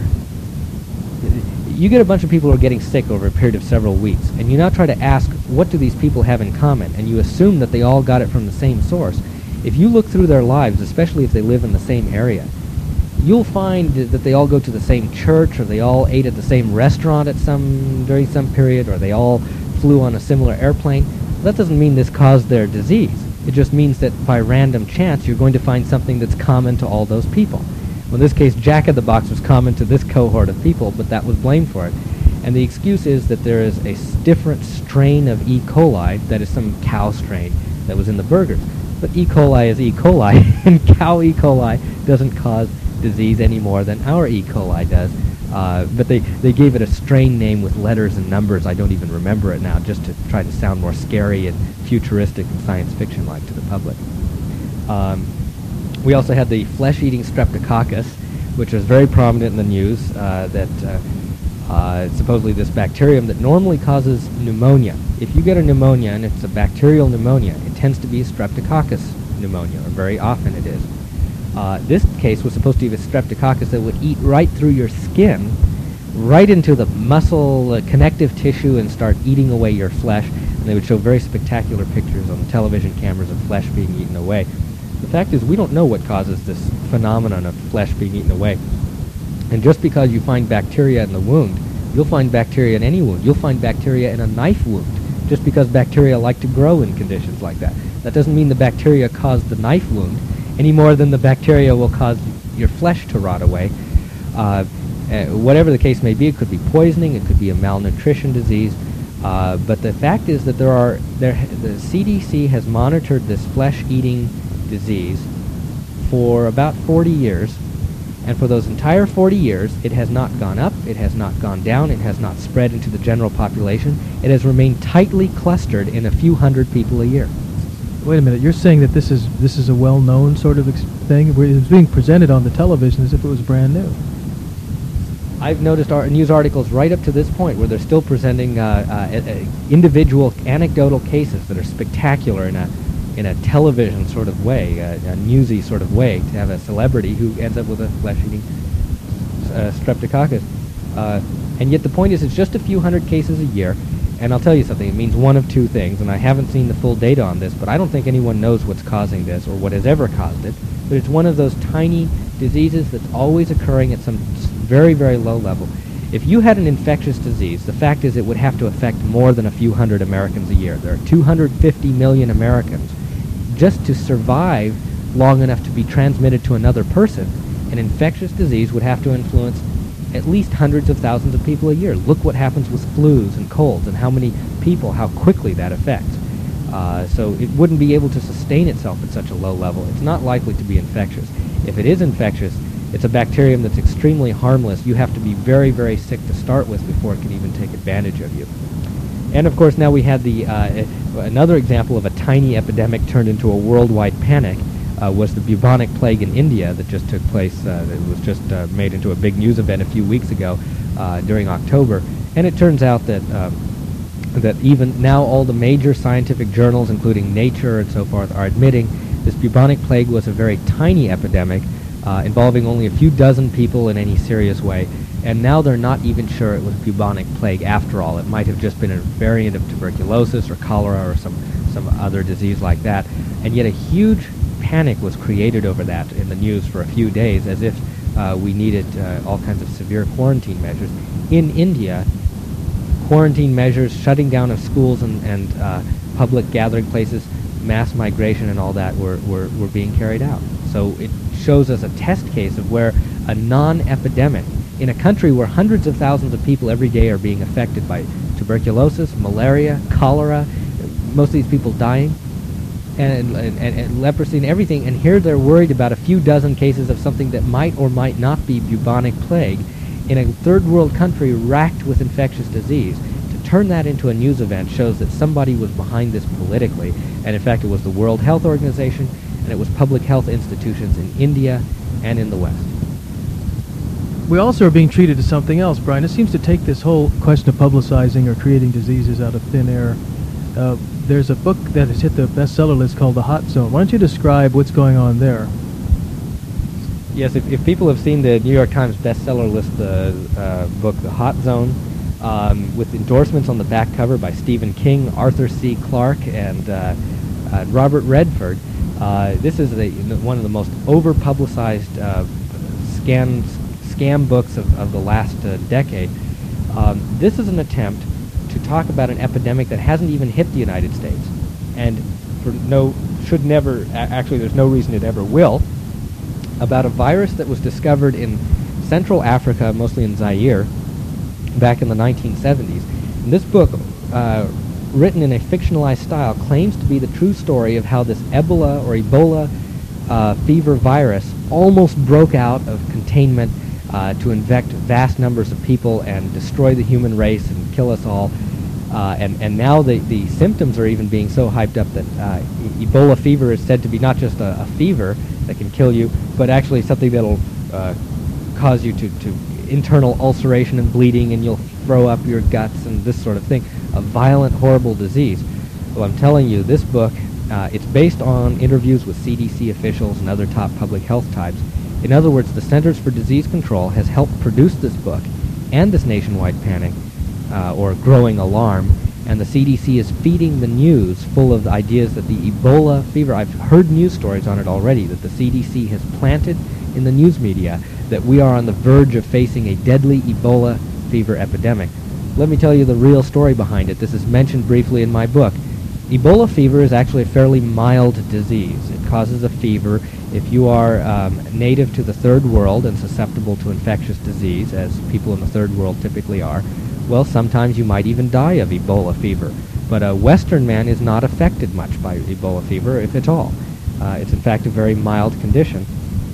You get a bunch of people who are getting sick over a period of several weeks, and you now try to ask, what do these people have in common? And you assume that they all got it from the same source. If you look through their lives, especially if they live in the same area, you'll find that they all go to the same church, or they all ate at the same restaurant at some during some period, or they all flew on a similar airplane. That doesn't mean this caused their disease. It just means that by random chance, you're going to find something that's common to all those people. Well, in this case, Jack in the Box was common to this cohort of people, but that was blamed for it. And the excuse is that there is a s- different strain of E. coli, that is some cow strain, that was in the burgers. But E. coli is E. coli, and cow E. coli doesn't cause disease any more than our E. coli does. Uh, but they, they gave it a strain name with letters and numbers. I don't even remember it now, just to try to sound more scary and futuristic and science fiction-like to the public. Um, We also had the flesh-eating streptococcus, which was very prominent in the news, uh, that uh, uh, supposedly this bacterium that normally causes pneumonia. If you get a pneumonia and it's a bacterial pneumonia, it tends to be a streptococcus pneumonia, or very often it is. Uh, this case was supposed to be a streptococcus that would eat right through your skin, right into the muscle uh, connective tissue and start eating away your flesh. And they would show very spectacular pictures on the television cameras of flesh being eaten away. The fact is, we don't know what causes this phenomenon of flesh being eaten away. And just because you find bacteria in the wound, you'll find bacteria in any wound. You'll find bacteria in a knife wound, just because bacteria like to grow in conditions like that. That doesn't mean the bacteria caused the knife wound, any more than the bacteria will cause your flesh to rot away. Uh, uh, whatever the case may be, it could be poisoning, it could be a malnutrition disease. Uh, but the fact is that there are there the C D C has monitored this flesh-eating disease for about forty years, and for those entire forty years it has not gone up, it has not gone down, it has not spread into the general population. It has remained tightly clustered in a few hundred people a year. Wait a minute, you're saying that this is this is a well-known sort of ex- thing? It's being presented on the television as if it was brand new. I've noticed our news articles right up to this point where they're still presenting uh, uh, uh, individual anecdotal cases that are spectacular in a in a television sort of way, uh, a newsy sort of way, to have a celebrity who ends up with a flesh-eating uh, streptococcus. Uh, and yet the point is, it's just a few hundred cases a year, and I'll tell you something, it means one of two things, and I haven't seen the full data on this, but I don't think anyone knows what's causing this or what has ever caused it, but it's one of those tiny diseases that's always occurring at some very, very low level. If you had an infectious disease, the fact is it would have to affect more than a few hundred Americans a year. There are two hundred fifty million Americans. Just to survive long enough to be transmitted to another person, an infectious disease would have to influence at least hundreds of thousands of people a year. Look what happens with flus and colds and how many people, how quickly that affects. Uh, so it wouldn't be able to sustain itself at such a low level. It's not likely to be infectious. If it is infectious, it's a bacterium that's extremely harmless. You have to be very, very sick to start with before it can even take advantage of you. And of course, now we had the uh, another example of a tiny epidemic turned into a worldwide panic uh, was the bubonic plague in India that just took place. Uh, it was just uh, made into a big news event a few weeks ago uh, during October. And it turns out that um, that even now all the major scientific journals, including Nature and so forth, are admitting this bubonic plague was a very tiny epidemic uh, involving only a few dozen people in any serious way. And now they're not even sure it was bubonic plague after all. It might have just been a variant of tuberculosis or cholera or some, some other disease like that. And yet a huge panic was created over that in the news for a few days, as if uh, we needed uh, all kinds of severe quarantine measures. In India, quarantine measures, shutting down of schools and, and uh, public gathering places, mass migration and all that were, were, were being carried out. So it shows us a test case of where a non-epidemic, in a country where hundreds of thousands of people every day are being affected by tuberculosis, malaria, cholera, most of these people dying, and, and, and, and leprosy and everything, and here they're worried about a few dozen cases of something that might or might not be bubonic plague, in a third world country racked with infectious disease, to turn that into a news event shows that somebody was behind this politically, and in fact it was the World Health Organization, and it was public health institutions in India and in the West. We also are being treated to something else, Brian. It seems to take this whole question of publicizing or creating diseases out of thin air. Uh, there's a book that has hit the bestseller list called The Hot Zone. Why don't you describe what's going on there? Yes, if, if people have seen the New York Times bestseller list uh, uh, book, The Hot Zone, um, with endorsements on the back cover by Stephen King, Arthur C. Clarke, and uh, uh, Robert Redford, uh, this is the, one of the most over-publicized uh, scam, scam books of, of the last uh, decade. Um, this is an attempt to talk about an epidemic that hasn't even hit the United States, and for no, should never, a- actually there's no reason it ever will, about a virus that was discovered in Central Africa, mostly in Zaire, back in the nineteen seventies. And this book, uh, written in a fictionalized style, claims to be the true story of how this Ebola or Ebola uh, fever virus almost broke out of containment uh, to infect vast numbers of people and destroy the human race and kill us all. Uh, and, and now the, the symptoms are even being so hyped up that uh, e- Ebola fever is said to be not just a, a fever that can kill you, but actually something that'll uh, cause you to, to internal ulceration and bleeding, and you'll throw up your guts and this sort of thing. A violent, horrible disease. Well, I'm telling you, this book, uh, it's based on interviews with C D C officials and other top public health types. In other words, the Centers for Disease Control has helped produce this book and this nationwide panic, uh, or growing alarm, and the C D C is feeding the news full of the ideas that the Ebola fever, I've heard news stories on it already, that the C D C has planted in the news media that we are on the verge of facing a deadly Ebola fever epidemic. Let me tell you the real story behind it. This is mentioned briefly in my book. Ebola fever is actually a fairly mild disease. It causes a fever. If you are um, native to the third world and susceptible to infectious disease, as people in the third world typically are, well, sometimes you might even die of Ebola fever. But a Western man is not affected much by Ebola fever, if at all. Uh, it's in fact a very mild condition.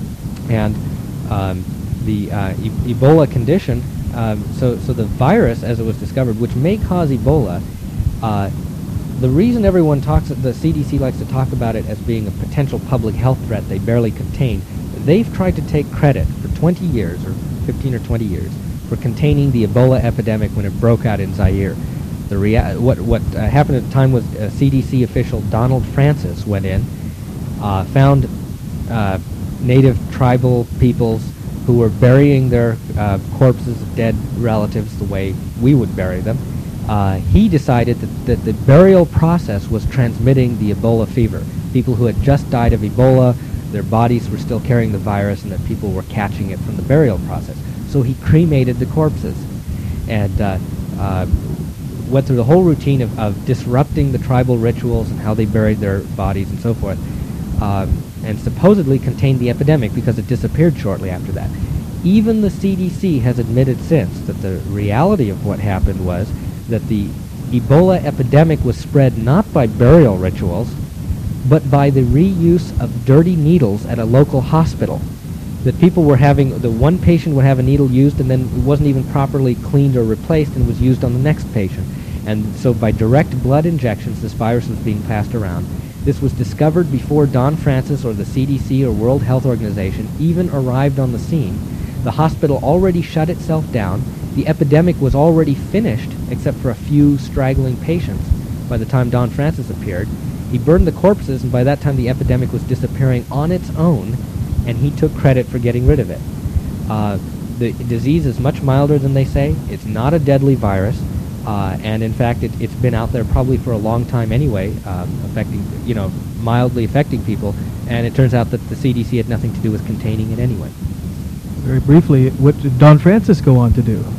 And um, the uh, e- Ebola condition, um, so, so the virus, as it was discovered, which may cause Ebola, uh, the reason everyone talks, the C D C likes to talk about it as being a potential public health threat they barely contain, they've tried to take credit for twenty years, or fifteen or twenty years, for containing the Ebola epidemic when it broke out in Zaire. The rea- what what uh, happened at the time was uh, C D C official Donald Francis went in, uh, found uh, native tribal peoples who were burying their uh, corpses of dead relatives the way we would bury them. Uh, he decided that, that the burial process was transmitting the Ebola fever. People who had just died of Ebola, their bodies were still carrying the virus, and that people were catching it from the burial process. So he cremated the corpses and uh, uh, went through the whole routine of, of disrupting the tribal rituals and how they buried their bodies and so forth, um, and supposedly contained the epidemic because it disappeared shortly after that. Even the C D C has admitted since that the reality of what happened was that the Ebola epidemic was spread not by burial rituals, but by the reuse of dirty needles at a local hospital. That people were having, the one patient would have a needle used and then it wasn't even properly cleaned or replaced and was used on the next patient. And so by direct blood injections, this virus was being passed around. This was discovered before Don Francis or the C D C or World Health Organization even arrived on the scene. The hospital already shut itself down. The epidemic was already finished, except for a few straggling patients by the time Don Francis appeared. He burned the corpses, and by that time the epidemic was disappearing on its own, and he took credit for getting rid of it. Uh, the disease is much milder than they say. It's not a deadly virus, uh, and in fact it, it's been out there probably for a long time anyway, um, affecting, you know, mildly affecting people, and it turns out that the C D C had nothing to do with containing it anyway. Very briefly, what did Don Francis go on to do?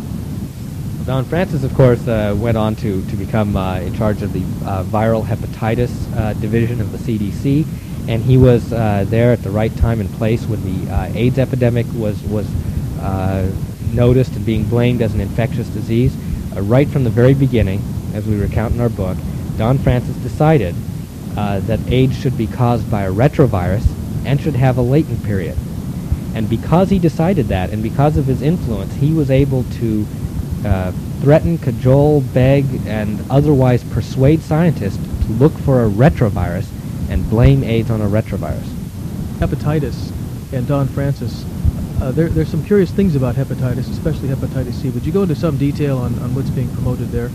Don Francis, of course, uh, went on to, to become uh, in charge of the uh, viral hepatitis uh, division of the C D C, and he was uh, there at the right time and place when the uh, AIDS epidemic was, was uh, noticed and being blamed as an infectious disease. Uh, right from the very beginning, as we recount in our book, Don Francis decided uh, that AIDS should be caused by a retrovirus and should have a latent period. And because he decided that, and because of his influence, he was able to uh, threaten, cajole, beg, and otherwise persuade scientists to look for a retrovirus and blame AIDS on a retrovirus. Hepatitis and Don Francis, uh, there, there's some curious things about hepatitis, especially hepatitis C. Would you go into some detail on, on what's being promoted there?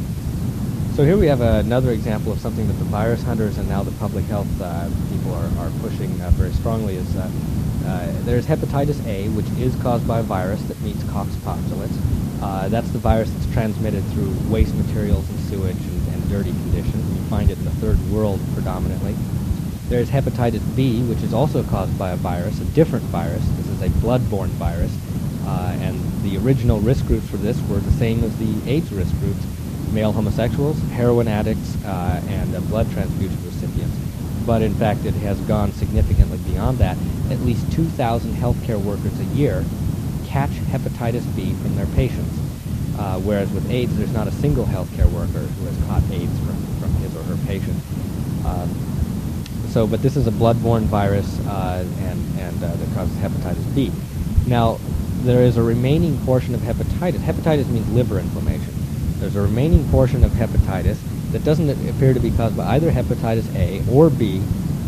So here we have another example of something that the virus hunters and now the public health uh, people are, are pushing uh, very strongly. Is uh, uh, there's hepatitis A, which is caused by a virus that meets Cox postulates. Uh, that's the virus that's transmitted through waste materials and sewage and, and dirty conditions. You find it in the third world predominantly. There's hepatitis B, which is also caused by a virus, a different virus. This is a blood-borne virus, uh, and the original risk groups for this were the same as the AIDS risk groups: male homosexuals, heroin addicts, uh, and uh, blood transfusion recipients. But in fact, it has gone significantly beyond that. At least two thousand healthcare workers a year catch hepatitis B from their patients, uh, whereas with AIDS, there's not a single healthcare worker who has caught AIDS from, from his or her patient. Um, so, but this is a blood-borne virus, uh, and, and uh, that causes hepatitis B. Now, there is a remaining portion of hepatitis. Hepatitis means liver inflammation. There's a remaining portion of hepatitis that doesn't appear to be caused by either hepatitis A or B,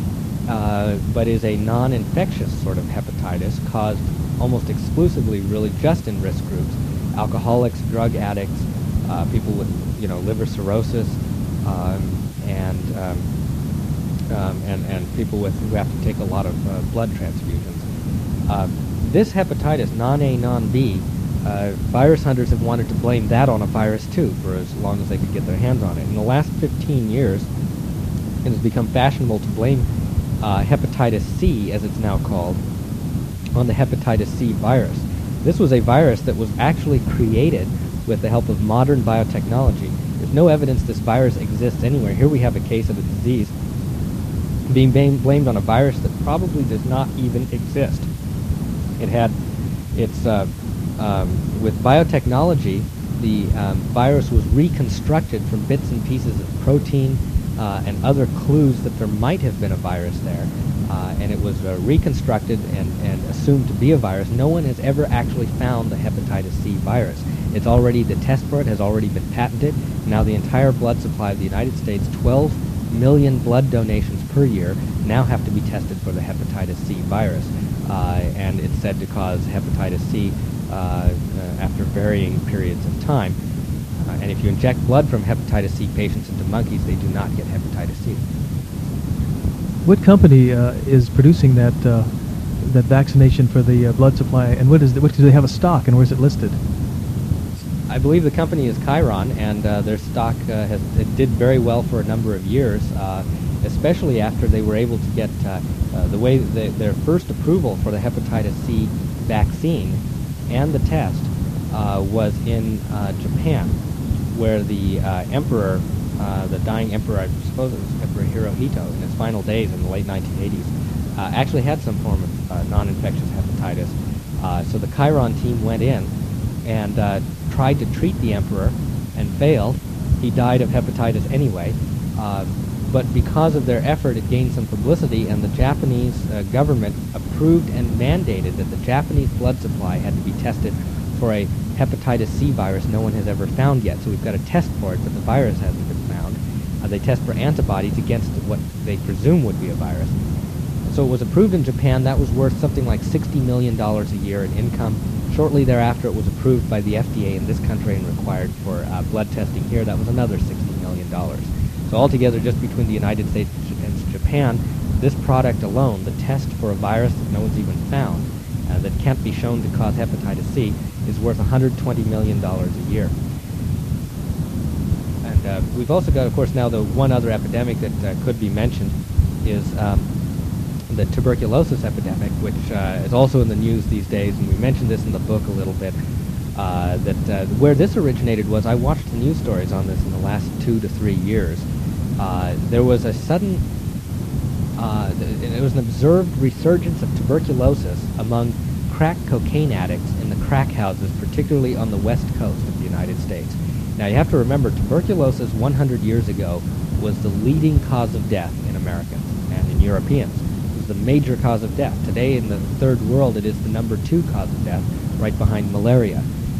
uh, but is a non-infectious sort of hepatitis caused almost exclusively, really, just in risk groups: alcoholics, drug addicts, uh, people with, you know, liver cirrhosis, um, and, um, um, and and people with who have to take a lot of uh, blood transfusions. Uh, this hepatitis, non-A, non-B, Uh, virus hunters have wanted to blame that on a virus too for as long as they could get their hands on it. In the last fifteen years, it has become fashionable to blame uh, hepatitis C, as it's now called, on the hepatitis C virus. This was a virus that was actually created with the help of modern biotechnology. There's no evidence this virus exists anywhere. Here we have a case of a disease being bam- blamed on a virus that probably does not even exist. It had its uh, Um, with biotechnology, the um, virus was reconstructed from bits and pieces of protein uh, and other clues that there might have been a virus there, uh, and it was uh, reconstructed and, and assumed to be a virus. No one has ever actually found the hepatitis C virus. It's already, the test for it has already been patented. Now the entire blood supply of the United States, twelve million blood donations per year, now have to be tested for the hepatitis C virus, uh, and it's said to cause hepatitis C Uh, uh, after varying periods of time. Uh, and if you inject blood from hepatitis C patients into monkeys, they do not get hepatitis C. What company uh, is producing that uh, that vaccination for the uh, blood supply, and what is the, what do they have a stock, and where is it listed? I believe the company is Chiron, and uh, their stock uh, has it did very well for a number of years, uh, especially after they were able to get uh, uh, the way they, their first approval for the hepatitis C vaccine and the test uh, was in uh, Japan, where the uh, emperor, uh, the dying emperor, I suppose it was Emperor Hirohito, in his final days in the late nineteen eighties, uh, actually had some form of uh, non-infectious hepatitis. Uh, so the Chiron team went in and uh, tried to treat the emperor and failed. He died of hepatitis anyway. Uh, But because of their effort, it gained some publicity, and the Japanese uh, government approved and mandated that the Japanese blood supply had to be tested for a hepatitis C virus no one has ever found yet. So we've got a test for it, but the virus hasn't been found. Uh, they test for antibodies against what they presume would be a virus. So it was approved in Japan. That was worth something like sixty million dollars a year in income. Shortly thereafter, it was approved by the F D A in this country and required for uh, blood testing here. That was another sixty million dollars. So altogether, just between the United States and Japan, this product alone, the test for a virus that no one's even found, uh, that can't be shown to cause hepatitis C, is worth one hundred twenty million dollars a year. And uh, we've also got, of course, now the one other epidemic that uh, could be mentioned is um, the tuberculosis epidemic, which uh, is also in the news these days, and we mentioned this in the book a little bit. Uh, that uh, where this originated was, I watched the news stories on this in the last two to three years. Uh, there was a sudden, uh, th- it was an observed resurgence of tuberculosis among crack cocaine addicts in the crack houses, particularly on the west coast of the United States. Now you have to remember, tuberculosis one hundred years ago was the leading cause of death in Americans and in Europeans. It was the major cause of death. Today in the third world, it is the number two cause of death, right behind malaria.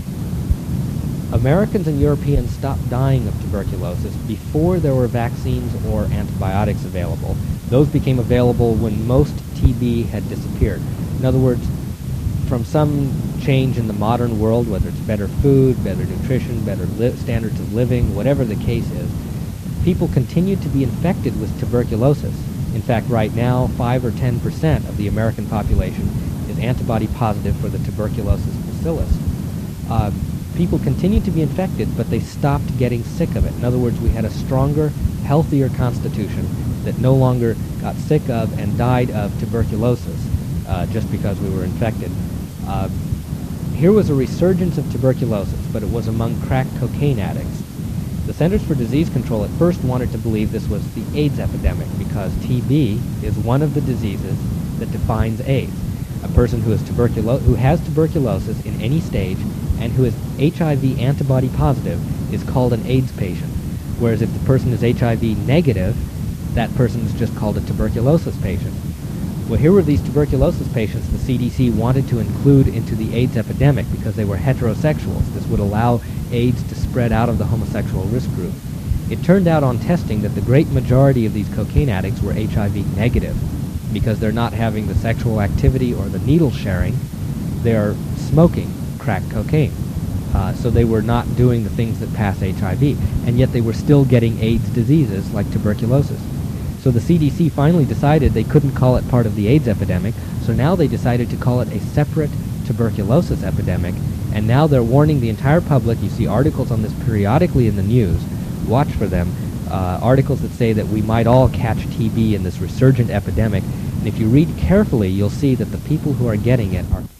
Americans and Europeans stopped dying of tuberculosis before there were vaccines or antibiotics available. Those became available when most T B had disappeared. In other words, from some change in the modern world, whether it's better food, better nutrition, better li- standards of living, whatever the case is, people continued to be infected with tuberculosis. In fact, right now, five or ten percent of the American population is antibody positive for the tuberculosis bacillus. Uh, people continued to be infected, but they stopped getting sick of it. In other words, we had a stronger, healthier constitution that no longer got sick of and died of tuberculosis uh, just because we were infected. Uh, here was a resurgence of tuberculosis, but it was among crack cocaine addicts. The Centers for Disease Control at first wanted to believe this was the AIDS epidemic because T B is one of the diseases that defines AIDS. A person who, is tuberculo- who has tuberculosis in any stage and who is H I V antibody positive is called an AIDS patient, whereas if the person is H I V negative, that person is just called a tuberculosis patient. Well, here were these tuberculosis patients the C D C wanted to include into the AIDS epidemic because they were heterosexuals. This would allow AIDS to spread out of the homosexual risk group. It turned out on testing that the great majority of these cocaine addicts were H I V negative because they're not having the sexual activity or the needle sharing. They're smoking crack cocaine. Uh, so they were not doing the things that pass H I V, and yet they were still getting AIDS diseases like tuberculosis. So the C D C finally decided they couldn't call it part of the AIDS epidemic, so now they decided to call it a separate tuberculosis epidemic, and now they're warning the entire public. You see articles on this periodically in the news. Watch for them. Uh, articles that say that we might all catch T B in this resurgent epidemic, and if you read carefully, you'll see that the people who are getting it are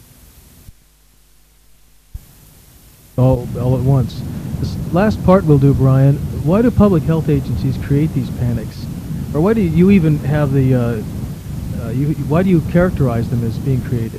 all, all at once. This last part we'll do, Brian. Why do public health agencies create these panics? Or why do you even have the, uh, uh, you, why do you characterize them as being created?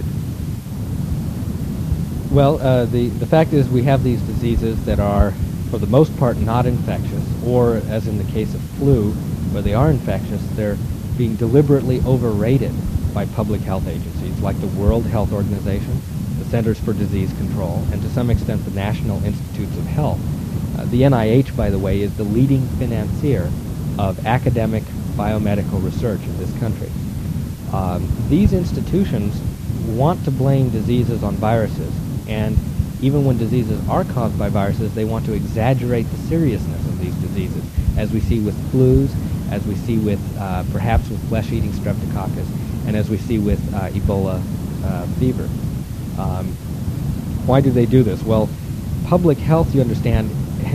Well, uh, the, the fact is we have these diseases that are, for the most part, not infectious, or as in the case of flu, where they are infectious, they're being deliberately overrated by public health agencies like the World Health Organization, the Centers for Disease Control, and to some extent the National Institutes of Health. Uh, the N I H, by the way, is the leading financier of academic biomedical research in this country. Um, these institutions want to blame diseases on viruses, and even when diseases are caused by viruses, they want to exaggerate the seriousness of these diseases, as we see with flus, as we see with uh, perhaps with flesh-eating streptococcus, and as we see with uh, Ebola uh, fever. Um, why do they do this? Well, public health, you understand,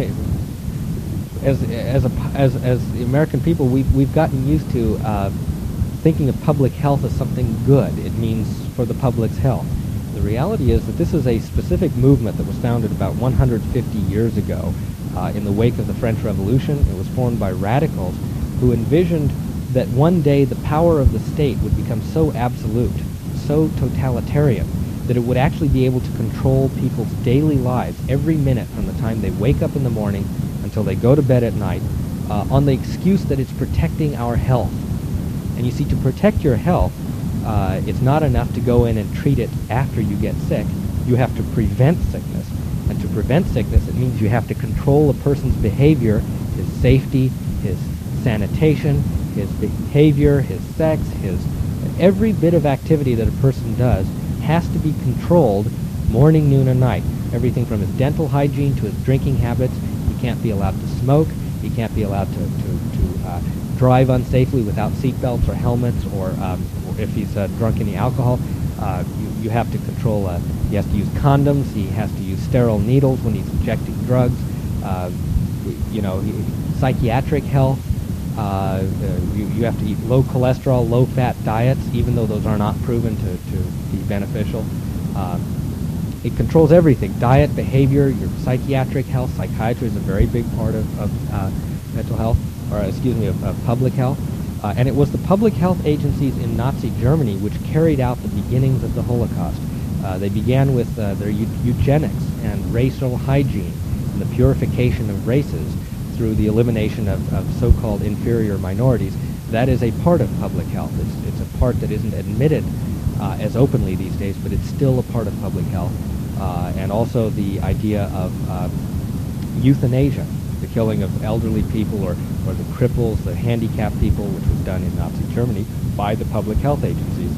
as as a as as the American people, we've we've gotten used to uh, thinking of public health as something good. It means for the public's health. The reality is that this is a specific movement that was founded about one hundred fifty years ago uh, in the wake of the French Revolution. It was formed by radicals who envisioned that one day the power of the state would become so absolute, so totalitarian, that it would actually be able to control people's daily lives every minute from the time they wake up in the morning until they go to bed at night, uh, on the excuse that it's protecting our health. And you see, to protect your health, uh, it's not enough to go in and treat it after you get sick. You have to prevent sickness. And to prevent sickness, it means you have to control a person's behavior, his safety, his sanitation, his behavior, his sex, his every bit of activity that a person does has to be controlled morning, noon, and night. Everything from his dental hygiene to his drinking habits. He can't be allowed to smoke. He can't be allowed to, to, to uh, drive unsafely without seatbelts or helmets, or, um, or if he's uh, drunk any alcohol. Uh, you, you have to control, uh, he has to use condoms, he has to use sterile needles when he's injecting drugs. Uh, you know, he, psychiatric health. Uh, uh, you, you have to eat low cholesterol, low fat diets, even though those are not proven to, to be beneficial. Uh, it controls everything: diet, behavior, your psychiatric health. Psychiatry is a very big part of, of uh, mental health, or excuse me, of, of public health. Uh, and it was the public health agencies in Nazi Germany which carried out the beginnings of the Holocaust. Uh, they began with uh, their eu- eugenics and racial hygiene and the purification of races through the elimination of, of so-called inferior minorities. That is a part of public health. It's, it's a part that isn't admitted uh, as openly these days, but it's still a part of public health. Uh, and also the idea of uh, euthanasia, the killing of elderly people or, or the cripples, the handicapped people, which was done in Nazi Germany by the public health agencies.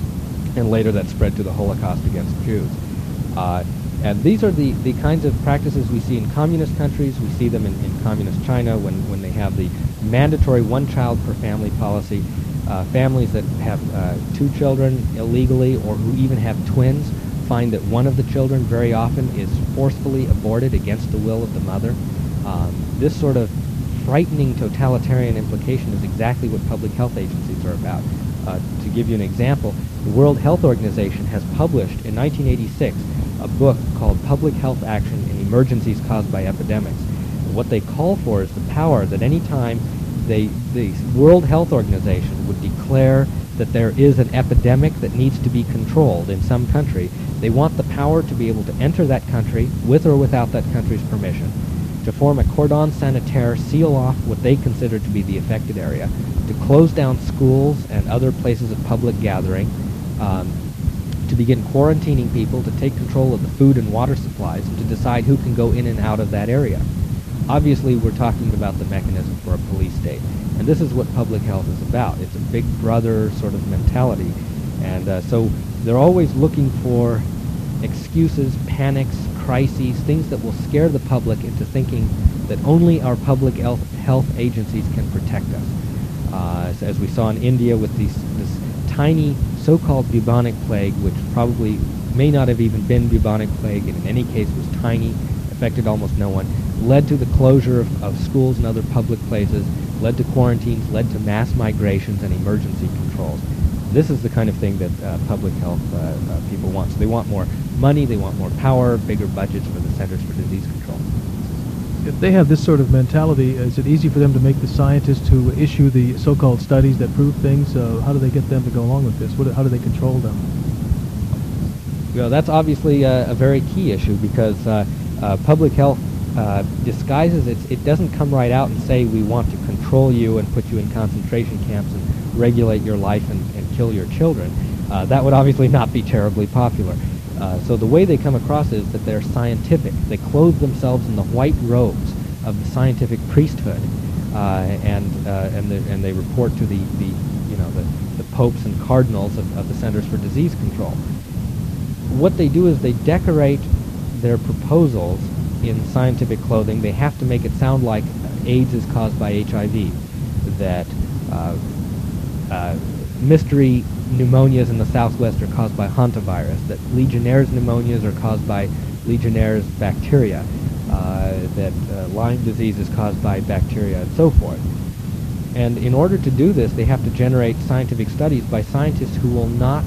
And later that spread to the Holocaust against Jews. Uh, and these are the, the kinds of practices we see in communist countries. We see them in, in communist China when, when they have the mandatory one child per family policy. Uh, families that have uh, two children illegally or who even have twins find that one of the children very often is forcefully aborted against the will of the mother. Um, this sort of frightening totalitarian implication is exactly what public health agencies are about. Uh, to give you an example, the World Health Organization has published in nineteen eighty-six a book called Public Health Action in Emergencies Caused by Epidemics. And what they call for is the power that any time they, the World Health Organization would declare that there is an epidemic that needs to be controlled in some country, they want the power to be able to enter that country with or without that country's permission, to form a cordon sanitaire, seal off what they consider to be the affected area, to close down schools and other places of public gathering, um, to begin quarantining people, to take control of the food and water supplies, and to decide who can go in and out of that area. Obviously, we're talking about the mechanism for a police state, and this is what public health is about. It's a big brother sort of mentality, and uh, so they're always looking for excuses, panics, crises, things that will scare the public into thinking that only our public health, health agencies can protect us. Uh, as, as we saw in India with these, this tiny so-called bubonic plague, which probably may not have even been bubonic plague, and in any case was tiny, affected almost no one, led to the closure of, of schools and other public places, led to quarantines, led to mass migrations and emergency controls. This is the kind of thing that uh, public health uh, uh, people want. So they want more money, they want more power, bigger budgets for the Centers for Disease Control. If they have this sort of mentality, is it easy for them to make the scientists who issue the so-called studies that prove things? Uh, how do they get them to go along with this? What, how do they control them? Well, that's obviously a, a very key issue because uh, uh, public health uh, disguises it. It doesn't come right out and say we want to control you and put you in concentration camps and regulate your life and, and kill your children. Uh, that would obviously not be terribly popular. Uh, so the way they come across is that they're scientific. They clothe themselves in the white robes of the scientific priesthood, uh, and uh, and, the, and they report to the, the you know the, the popes and cardinals of, of the Centers for Disease Control. What they do is they decorate their proposals in scientific clothing. They have to make it sound like AIDS is caused by H I V, that uh, uh, mystery pneumonias in the Southwest are caused by hantavirus, that Legionnaire's pneumonias are caused by Legionnaire's bacteria, uh, that uh, Lyme disease is caused by bacteria, and so forth. And in order to do this, they have to generate scientific studies by scientists who will not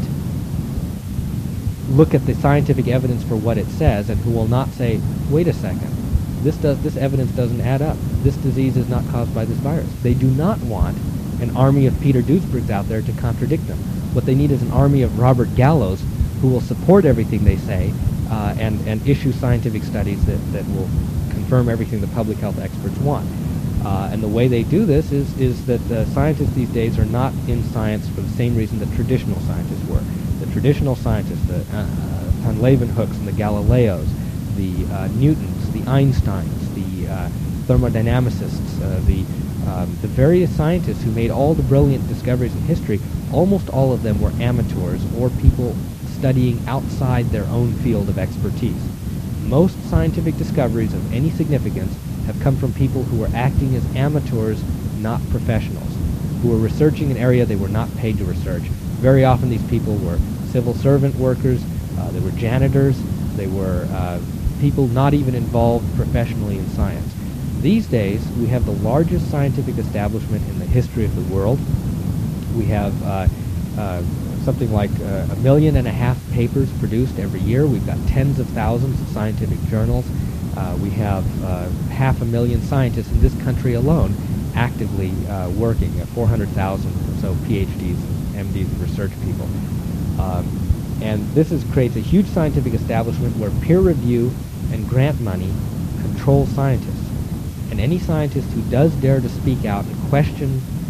look at the scientific evidence for what it says and who will not say, wait a second, this, does, this evidence doesn't add up. This disease is not caused by this virus. They do not want an army of Peter Duesbergs out there to contradict them. What they need is an army of Robert Gallows who will support everything they say uh, and, and issue scientific studies that, that will confirm everything the public health experts want. Uh, and the way they do this is, is that uh, scientists these days are not in science for the same reason that traditional scientists were. The traditional scientists, the uh, Van Leeuwenhoeks and the Galileos, the uh, Newtons, the Einsteins, the uh, thermodynamicists, uh, the Um, the various scientists who made all the brilliant discoveries in history, almost all of them were amateurs or people studying outside their own field of expertise. Most scientific discoveries of any significance have come from people who were acting as amateurs, not professionals, who were researching an area they were not paid to research. Very often these people were civil servant workers, uh, they were janitors, they were uh, people not even involved professionally in science. These days, we have the largest scientific establishment in the history of the world. We have uh, uh, something like uh, a million and a half papers produced every year. We've got tens of thousands of scientific journals. Uh, we have uh, half a million scientists in this country alone actively uh, working, uh, four hundred thousand or so P H Ds, M Ds, and research people. Um, and this is, creates a huge scientific establishment where peer review and grant money control scientists. And any scientist who does dare to speak out and question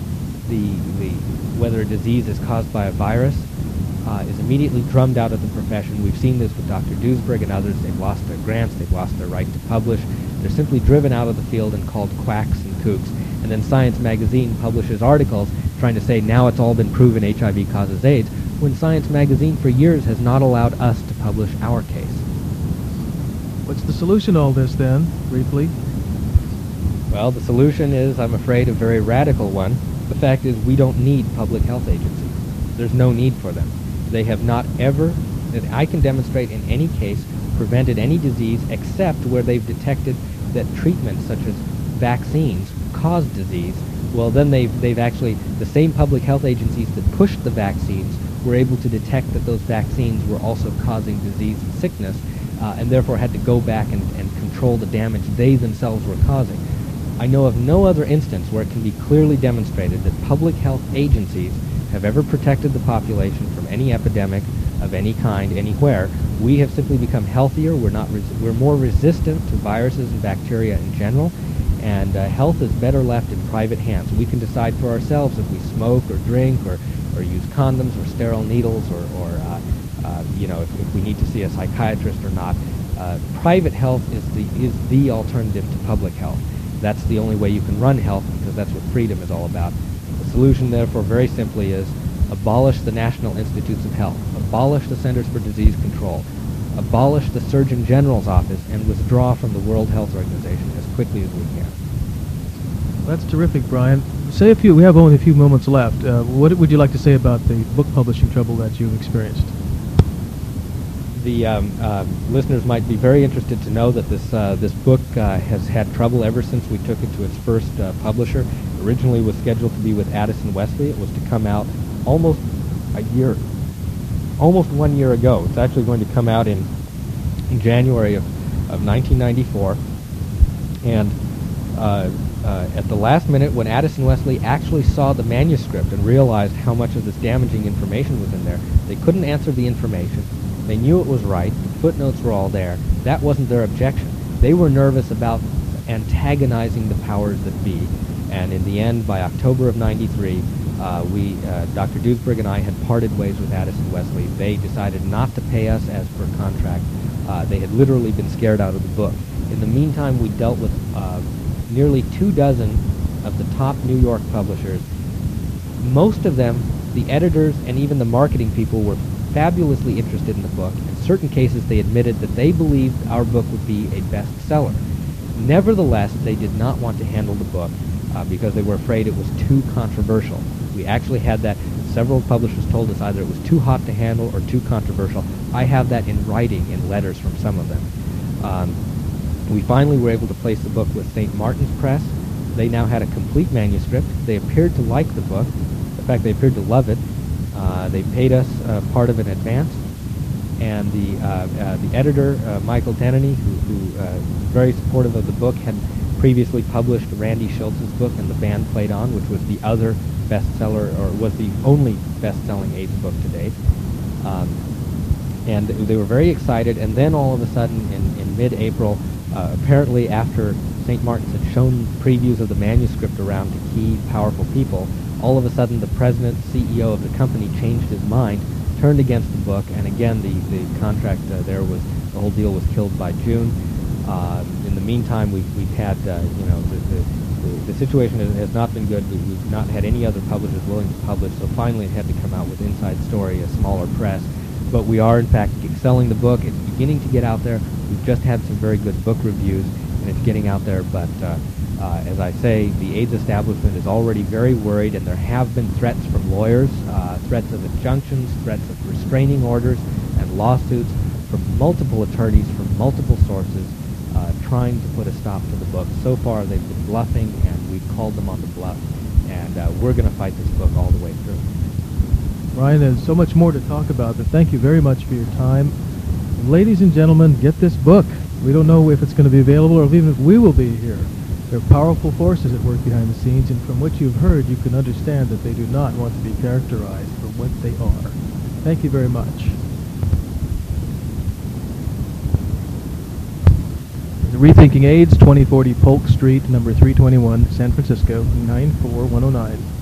the, the whether a disease is caused by a virus uh, is immediately drummed out of the profession. We've seen this with Doctor Duesberg and others. They've lost their grants, they've lost their right to publish. They're simply driven out of the field and called quacks and kooks. And then Science Magazine publishes articles trying to say now it's all been proven H I V causes AIDS, when Science Magazine for years has not allowed us to publish our case. What's the solution to all this then, briefly? Well, the solution is, I'm afraid, a very radical one. The fact is we don't need public health agencies. There's no need for them. They have not ever, that I can demonstrate in any case, prevented any disease except where they've detected that treatments such as vaccines cause disease. Well, then they've, they've actually, the same public health agencies that pushed the vaccines were able to detect that those vaccines were also causing disease and sickness, uh, and therefore had to go back and, and control the damage they themselves were causing. I know of no other instance where it can be clearly demonstrated that public health agencies have ever protected the population from any epidemic of any kind anywhere. We have simply become healthier. We're not. Res we're more resistant to viruses and bacteria in general, and uh, health is better left in private hands. We can decide for ourselves if we smoke or drink or, or use condoms or sterile needles or, or uh, uh, you know, if, if we need to see a psychiatrist or not. Uh, private health is the is the alternative to public health. That's the only way you can run health, because that's what freedom is all about. The solution, therefore, very simply is abolish the National Institutes of Health, abolish the Centers for Disease Control, abolish the Surgeon General's office, and withdraw from the World Health Organization as quickly as we can. Well, that's terrific, Brian. Say a few, we have only a few moments left. Uh, what would you like to say about the book publishing trouble that you've experienced? The um, uh, listeners might be very interested to know that this uh, this book uh, has had trouble ever since we took it to its first uh, publisher. Originally was scheduled to be with Addison Wesley. It was to come out almost a year, almost one year ago. It's actually going to come out in, in January of, of nineteen ninety-four. And uh, uh, at the last minute, when Addison Wesley actually saw the manuscript and realized how much of this damaging information was in there, they couldn't answer the information. They knew it was right. The footnotes were all there. That wasn't their objection. They were nervous about antagonizing the powers that be. And in the end, by October of ninety-three, uh, we, uh, Doctor Duesberg and I had parted ways with Addison Wesley. They decided not to pay us as per contract. Uh, they had literally been scared out of the book. In the meantime, we dealt with uh, nearly two dozen of the top New York publishers. Most of them, the editors and even the marketing people, were fabulously interested in the book. In certain cases, they admitted that they believed our book would be a bestseller. Nevertheless, they did not want to handle the book uh, because they were afraid it was too controversial. We actually had that. Several publishers told us either it was too hot to handle or too controversial. I have that in writing in letters from some of them. Um, we finally were able to place the book with Saint Martin's Press. They now had a complete manuscript. They appeared to like the book. In fact, they appeared to love it. Uh, they paid us uh, part of an advance, and the uh, uh, the editor, uh, Michael Denneny, who, who uh, was very supportive of the book, had previously published Randy Schultz's book, And the Band Played On, which was the other bestseller, or was the only best-selling AIDS book to date. Um, and they were very excited, and then all of a sudden, in, in mid-April, uh, apparently after Saint Martin's had shown previews of the manuscript around to key, powerful people, all of a sudden the president, C E O of the company changed his mind, turned against the book, and again the, the contract uh, there was, the whole deal was killed by June. Uh, in the meantime, we've, we've had, uh, you know, the, the, the, the situation has, has not been good. We, we've not had any other publishers willing to publish, so finally it had to come out with Inside Story, a smaller press. But we are, in fact, selling the book. It's beginning to get out there. We've just had some very good book reviews, and it's getting out there, but uh, Uh, as I say, the AIDS establishment is already very worried, and there have been threats from lawyers, uh, threats of injunctions, threats of restraining orders, and lawsuits from multiple attorneys from multiple sources uh, trying to put a stop to the book. So far, they've been bluffing, and we've called them on the bluff, and uh, we're going to fight this book all the way through. Brian, there's so much more to talk about, but thank you very much for your time. And ladies and gentlemen, get this book. We don't know if it's going to be available or even if we will be here. There are powerful forces at work behind the scenes, and from what you've heard, you can understand that they do not want to be characterized for what they are. Thank you very much. Rethinking AIDS, twenty forty Polk Street, number three twenty-one, San Francisco, nine four one oh nine.